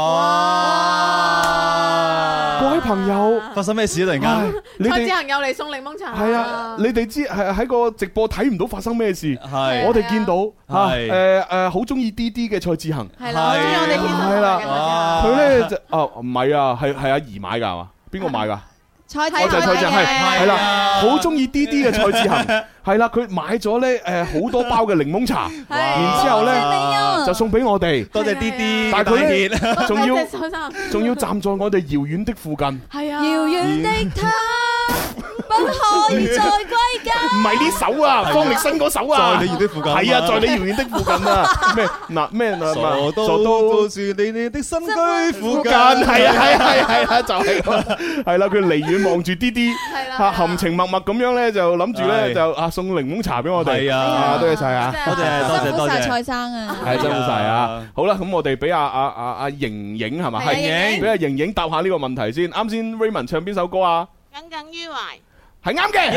C: 哇！各位朋友，
G: 發生咩事啊？突然間，
D: 蔡志恒又嚟送檸檬茶。
C: 係啊，你哋知係喺個直播睇唔到發生咩事，
G: 係
C: 我哋見到嚇誒誒好中意 D D 嘅蔡志恒，
D: 係啦，中意我哋天生
C: 係啦，佢咧就哦唔係啊，係係阿姨買㗎係嘛？邊個買㗎？
F: 蔡
C: 我就係蔡志恒，係係啦，好中意 D D 嘅蔡志恒，係啦，佢買咗咧誒好多包嘅檸檬茶，然之後咧就送俾我哋，
G: 多謝 D D，
C: 但係佢咧仲要
D: 多謝蔡生
C: 仲要站在我哋遙遠的附近，
D: 係啊，
F: 遙遠的他不可以再歸家。
C: 唔係呢首啊，方力申嗰首啊，
G: 在你遙遠的附近，
C: 係啊，在你遙遠的附近啊，咩嗱咩嗱，
G: 傻到到住你你的新居附近，
C: 係啊係啊係啊，就係係啦，佢離遠望住 D D， 嚇含情脈脈咁樣咧，就諗住咧就啊送檸檬茶俾我哋，
G: 係啊，
C: 多謝晒啊，
G: 多謝多謝多謝
F: 蔡生啊，
C: 係辛苦晒啊！好啦，咁我哋俾阿阿阿阿瑩瑩係嘛，係瑩，俾阿瑩瑩答下呢個問題先。啱先 Raymond 唱邊首歌啊？
L: 耿耿於懷。
C: 係啱嘅，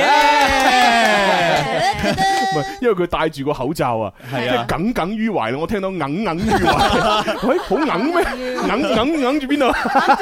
C: 唔係因為佢戴住個口罩啊，即係耿耿於懷啦。我聽到耿耿於懷，喂，好硬咩？硬硬硬住邊度？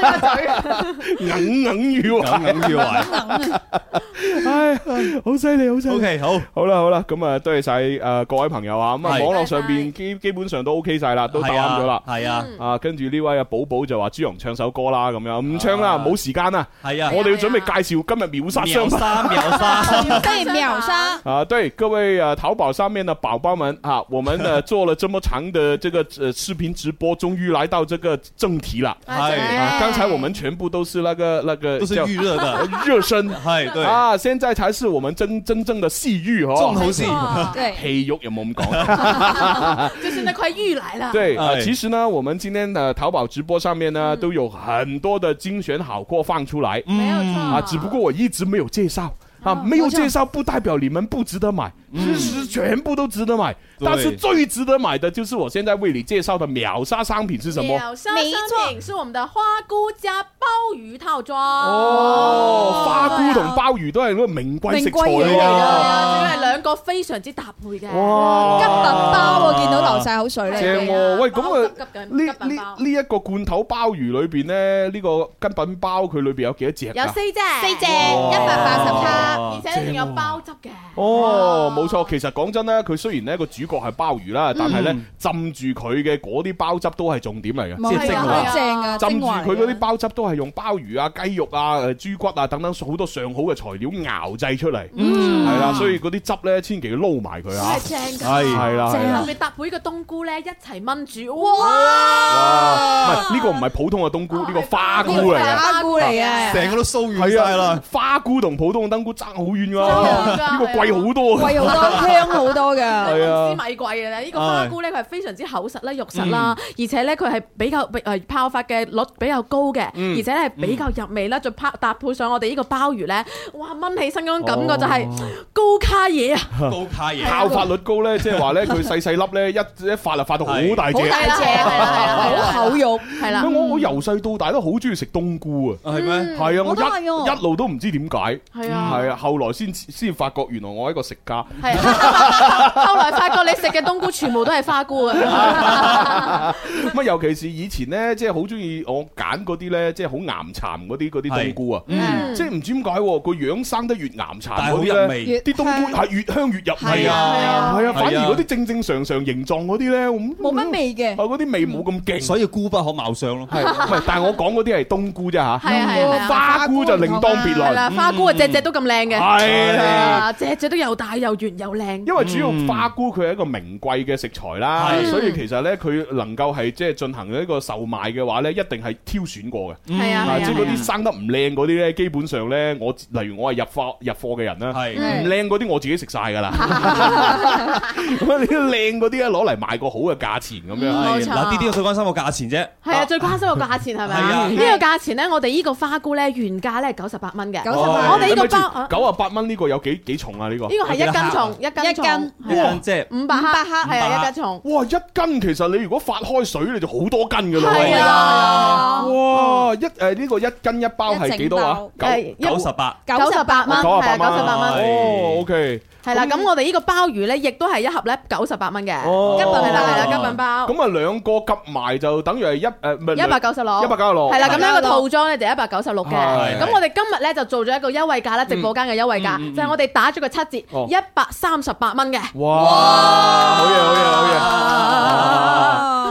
C: 硬硬於懷，
G: 耿耿於懷。
C: 唉，好犀利，好犀利。
G: OK，好，
C: 好啦，好啦，咁啊，多謝晒誒各位朋友啊。咁啊，網絡上邊基基本上都 OK 晒啦，都答啱咗啦。
G: 係啊，
C: 啊，跟住呢位啊寶寶就話朱蓉唱首歌啦，咁樣唔唱啦，冇時間啊。
G: 係啊，
C: 我哋要準備介紹今日秒殺商品。
G: 秒殺，
F: 對秒殺
C: 啊！對各位啊，淘寶上面的寶寶們啊，我們呢做了這麼長的這個呃視頻直播，終於來到這個正題了。
G: 係
C: 啊，剛才我們全部都是那個那個
G: 都是預熱的
C: 熱身，
G: 係對
C: 啊，現在才是我們真真正的戲肉哦，
G: 重頭戲，
F: 對，
C: 戲肉有冇咁講？
D: 就是那塊玉來了。
C: 對啊，其實呢，我們今天的淘寶直播上面呢，都有很多的精選好貨放出來，
D: 沒有錯
C: 啊，只不過我一直沒有介紹。啊，沒有介紹不代表你們不值得買，其實全部都值得買。但是最值得買的就是我現在為你介紹的秒殺商品是什麼？
D: 秒殺商品是我們的花菇加鮑魚套裝。
C: 哦，花菇同鮑魚都係嗰個名貴食材嚟㗎，
D: 係啊，仲係兩個非常之搭配嘅。
C: 哇，
F: 吉品包喎，見到流晒口水咧。
C: 正喎，喂，咁啊，
D: 呢
C: 呢呢一個罐頭鮑魚裏邊咧，呢個吉品包佢裏邊有幾多隻？
D: 有四隻，
F: 四隻，一百八十克。
D: 而且仲有包汁嘅。
C: 哦，冇錯，其實講真咧，佢雖然咧個主角係鮑魚啦，但係咧浸住佢嘅嗰啲包汁都係重點嚟嘅，
F: 即係精華，正啊！
C: 浸住佢嗰啲包汁都係用鮑魚啊、雞肉啊、誒豬骨啊等等好多上好嘅材料熬製出嚟，係啦，所以嗰啲汁咧千祈要撈埋佢啊，
D: 係正㗎，
C: 係係啦，
D: 特別搭配個冬菇咧一齊炆煮，
C: 哇！唔係呢個唔係普通嘅冬菇，呢個花菇嚟嘅，
F: 花菇嚟嘅，
G: 成個都酥軟晒啦。
C: 花菇同普通嘅冬菇爭好遠㗎，呢個貴好多，
F: 貴好多，香好多㗎。
C: 係啊，
D: 唔知米貴嘅咧，呢個花菇咧佢係非常之厚實啦、肉實啦，而且咧佢係比較誒泡發嘅率比較高嘅，而且咧係比較入味啦，再搭搭配上我哋呢個鮑魚咧，哇炆起身嗰種感覺就係高卡嘢啊！
G: 高卡嘢，
C: 泡發率高咧，即係話咧佢細細粒咧一一發就發到好大隻，
F: 好大隻，係啦係啦，好厚肉，
D: 係啦。
C: 我我由細到大都好中意食冬菇啊，
G: 係咩？
C: 係啊，我一一路都唔知點解，
D: 係啊，
C: 係啊，後來先先發覺原來我係一個食家，
D: 係啊，後來發覺你食嘅冬菇全部都係花菇啊！
C: 咁啊，尤其是以前咧，即係好中意我揀嗰啲咧，即係好岩殘嗰啲嗰啲冬菇啊，即係唔知點解個樣生得越岩殘嗰啲咧，啲冬菇係越香越入味啊，係啊，反而嗰啲正正常常形狀嗰啲咧，
F: 冇乜味嘅，
C: 啊嗰啲味冇咁勁，
G: 所以菇不可貌相咯。
C: 係，唔係，但係我講嗰啲係冬菇啫嚇，
D: 係啊係啊，
C: 花菇就另當別論。
D: 係啦，花菇啊隻隻都咁靚嘅，
C: 係啊，
D: 隻隻都又大又圓又靚。
C: 因為主要花菇佢係一個名貴嘅食材啦，所以其實咧佢能夠係即係進行一個售賣嘅話咧，一定係挑選過嘅。
D: 係啊，
C: 即係嗰啲生得唔靚嗰啲咧，基本上咧，我例如我係入貨入貨嘅人啦，唔靚嗰啲我自己食晒㗎啦。咁你啲靚嗰啲咧攞嚟賣個好嘅價錢咁樣。
G: 嗱，呢啲我最關心個價錢啫。
D: 係啊，最關心個價錢係咪啊？呢個價錢咧，我哋呢個花菇咧原價咧係九十八蚊嘅。九十八，我哋呢個包
C: 九啊八蚊呢個有幾幾重啊？呢個
D: 呢個係一斤重，一斤
F: 一斤，
G: 哇，即係
D: 五百克，係啊，一斤重。
C: 哇，一斤其實你如果發開水你就好多斤㗎啦。
D: 係啊，
C: 哇，一誒呢個一斤一包係幾多啊？
G: 九十八，
D: 九十八蚊，係啊，九十八蚊。
C: 哦，OK。
D: 係啦，咁我哋呢個鮑魚咧，亦都係一盒咧九十八蚊嘅，吉品係啦係啦，吉品包。
C: 咁啊兩個夾埋就等於係一誒
D: 一百九十六，
C: 一百九十六。係
D: 啦，咁樣個套裝咧就一百九十六嘅。咁我哋今日咧就做咗一個優惠價啦，直播間嘅優惠價就係我哋打咗個七折，一百三十八蚊嘅。
C: 哇！好嘢好嘢好嘢！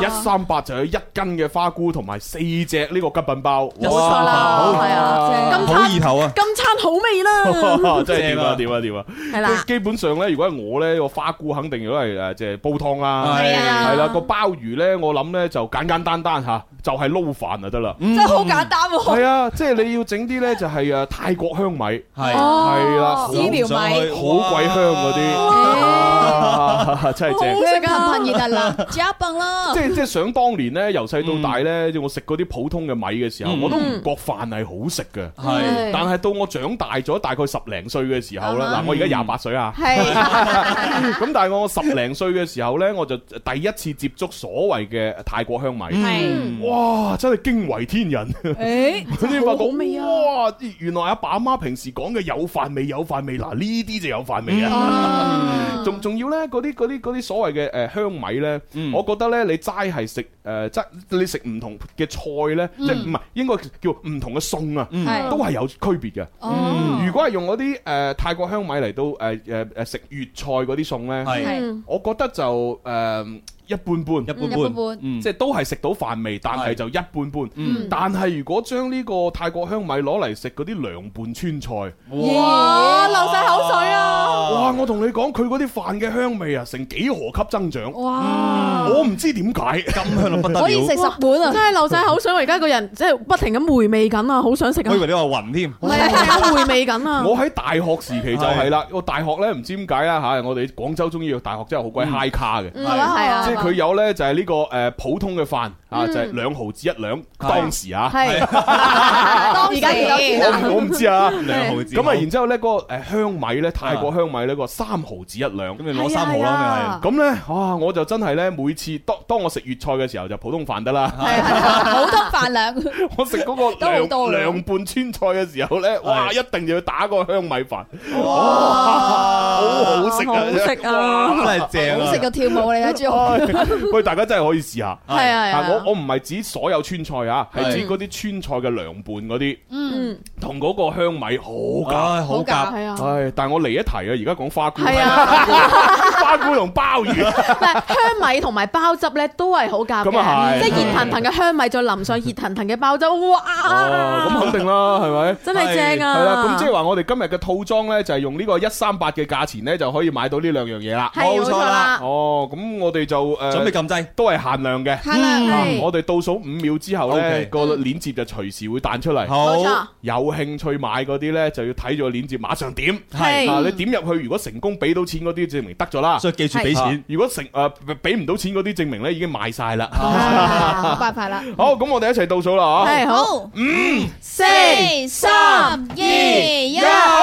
C: 一三八就有一斤嘅花菇同埋四隻呢個吉品包，
D: 冇錯啦，係啊，今餐
G: 好意頭啊，
D: 今餐好味啦，
C: 真係掂啊掂啊掂啊！
D: 係啦，
C: 基本上咧，如果係我咧，個花菇肯定如果係誒即係煲湯啦，
D: 係啊，
C: 係啦，個鮑魚咧，我諗咧就簡簡單單嚇，就係撈飯就得啦，
F: 真係好簡單喎。
C: 係啊，即係你要整啲咧就係誒泰國香米，係係啦，
F: 絲苗米，
C: 好鬼香嗰啲，真係正，
F: 香噴噴熱辣，加棒啦！
C: 即係即係想當年咧，由細到大咧，我食嗰啲普通嘅米嘅時候，我都唔覺飯係好食嘅。係，但係到我長大咗，大概十零歲嘅時候咧，嗱，我而家廿八歲啊。係。咁但係我十零歲嘅時候咧，我就第一次接觸所謂嘅泰國香米。係。哇！真係驚為天人。誒，先發覺哇！原來阿爸阿媽平時講嘅有飯味有飯味，嗱呢啲就有飯味啊！仲仲要咧嗰啲嗰啲嗰啲所謂嘅誒香米咧，我覺得咧你齋係食誒即你食唔同嘅菜咧，即係唔係應該叫唔同嘅餸啊，都係有區別嘅。如果係用嗰啲誒泰國香米嚟到誒誒誒食粵菜嗰啲餸咧，我覺得就誒一般般，一般般，即係都係食到飯味，但係就一般般。但係如果將呢個泰國香米攞嚟食嗰啲涼拌川菜，
D: 哇，流晒口水啊！
C: 哇，我同你講，佢嗰啲飯嘅香味啊，成幾何級增長。哇！我唔知點解咁香到不得了，
F: 可以食十碗啊！
D: 真係流晒口水，我而家個人即係不停咁回味緊啊，好想食啊！
G: 我以為你話暈添，
D: 係啊，回味緊啊！
C: 我喺大學時期就係啦，我大學咧唔知點解啦嚇，我哋廣州中醫藥大學真係好鬼 high 卡嘅，
D: 係啊係啊，
C: 即係佢有咧就係呢個誒普通嘅飯啊，就係兩毫子一兩，當時啊，
D: 係
F: 當時
C: 我我唔知啊，兩毫子咁啊，然之後咧嗰個誒香米咧，泰國香米咧個三毫子一兩，咁你攞三毫啦，咁咧啊，我就真係咧每次當當我食粵菜嘅時候就普通飯得啦，
F: 普通飯量，
C: 我食嗰個涼涼拌川菜嘅時候咧，哇，一定就要打個香米飯，哇，好好食啊，
D: 好食啊，
G: 真係正啊，
F: 好食個跳舞嚟啊，朱紅，
C: 喂，大家真係可以試下，
D: 係啊，
C: 我我唔係指所有川菜啊，係指嗰啲川菜嘅涼拌嗰啲，嗯，同嗰個香米好夾，
G: 好夾，
D: 係啊，
C: 唉，但係我離一題啊，而家講花菇，
D: 係啊，
C: 花菇同鮑魚，
D: 但係香米同埋包汁咧都係好夾嘅，即係熱騰騰嘅香米再淋上熱騰騰嘅包汁，哇！
C: 咁肯定啦，係咪？
D: 真係正啊！
C: 係啦，咁即係話我哋今日嘅套裝咧，就係用呢個一三八嘅價錢咧，就可以買到呢兩樣嘢啦。
D: 冇錯啦。
C: 哦，咁我哋就誒
G: 準備撳掣，
C: 都係限量嘅。
F: 限量，
C: 我哋倒數五秒之後咧，個鏈接就隨時會彈出嚟。
G: 好，
C: 有興趣買嗰啲咧，就要睇住個鏈接，馬上點。
D: 係
C: 啊，你點入去，如果成功俾到錢嗰啲，證明得咗啦。
G: 所以記住俾錢。如
C: 果成誒俾唔到錢嗰啲，證明咧已經賣晒啦。
F: 冇辦法啦。
C: 好，咁我哋一齊倒數啦嚇。
D: 係好，
F: 五、
D: 四、
F: 三、二、一。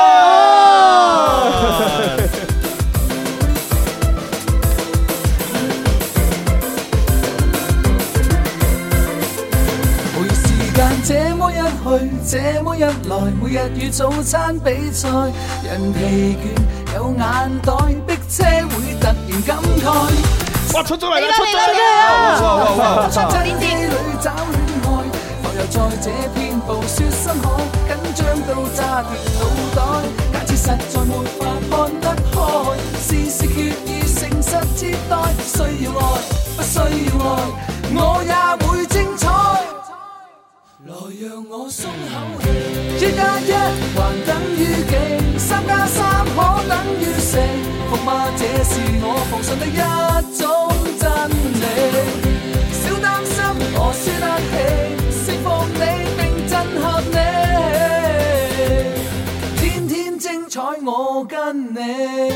J: 每時間這麼一去，這麼一來，每日與早餐比賽，人疲倦有眼袋，逼車會突然感慨。
C: 哇！出咗嚟啦！出咗
F: 嚟啦！
J: 出咗鏈接裏找戀愛，浮游在這片暴雪深海，緊張到炸斷腦袋。假設實在沒法看得開，事事決意誠實接待。需要愛，不需要愛，我也會精彩。來讓我鬆口氣，一加一還等於幾？三加三可等於四？服嗎？這是我奉信的一種真理。小擔心，我輸得起，釋放你並震撼你，天天精彩我跟你。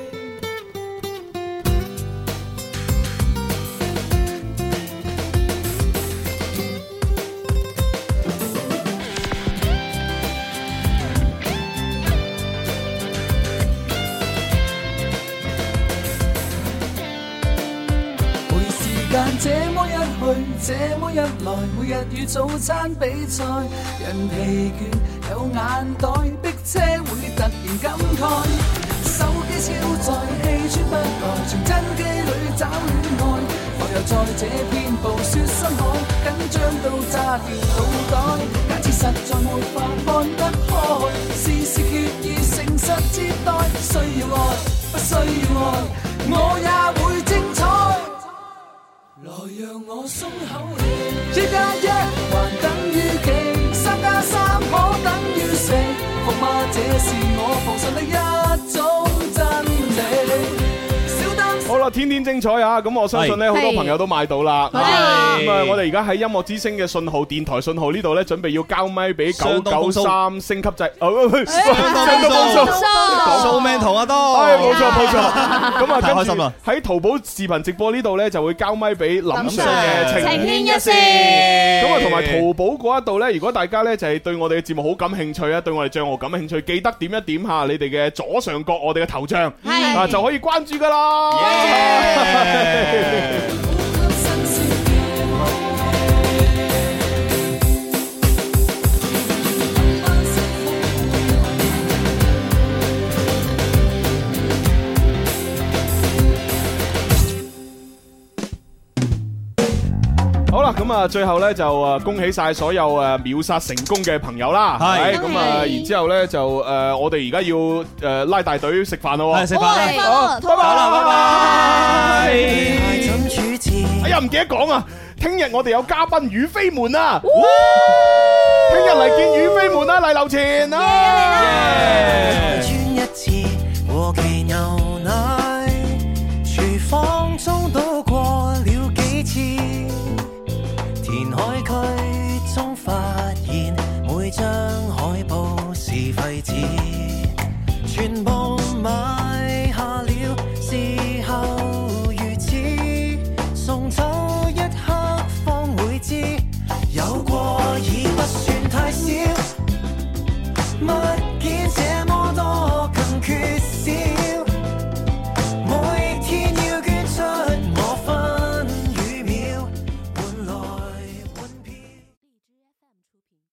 J: 這麼一去，這麼一來，每日與早餐比賽，人疲倦有眼袋，逼車會突然感慨。手機超載，氣喘不來，傳真機裏找戀愛，浮游在這片暴雪深海，緊張到炸斷腦袋。假設實在沒法看得開，事事決意誠實接待。需要愛，不需要愛，我也會精彩。來讓我一加一還等於幾？三加三可等於四？服嗎？這是我奉信的一種真理。
C: 好啦，天天精彩啊！咁我相信咧，好多朋友都買到啦。咁啊，我哋而家喺音樂之聲嘅信號電台信號呢度咧，準備要交咪俾九九三升級制。哦，相當豐收，
G: 數命同阿多。
C: 係冇錯冇錯。咁啊，
G: 太開心啦！
C: 喺淘寶視頻直播呢度咧，就會交咪俾林 Sir 嘅情牽一線。咁啊，同埋淘寶嗰一度咧，如果大家咧就係對我哋嘅節目好感興趣啊，對我哋賬號感興趣，記得點一點下你哋嘅左上角我哋嘅頭像，啊就可以關注噶啦。好啦，咁啊，最後咧就誒恭喜晒所有誒秒殺成功嘅朋友啦，係咁啊，然之後咧就誒我哋而家要誒拉大隊食飯咯，係食飯啦，好，拜拜，拜拜。哎呀，唔記得講啊，聽日我哋有嘉賓雨飛門啊，聽日嚟見雨飛門啊，嚟樓前啊。
J: 一次和其牛奶，廚房中倒過了幾次。填海區中發現每張海報是廢紙，全部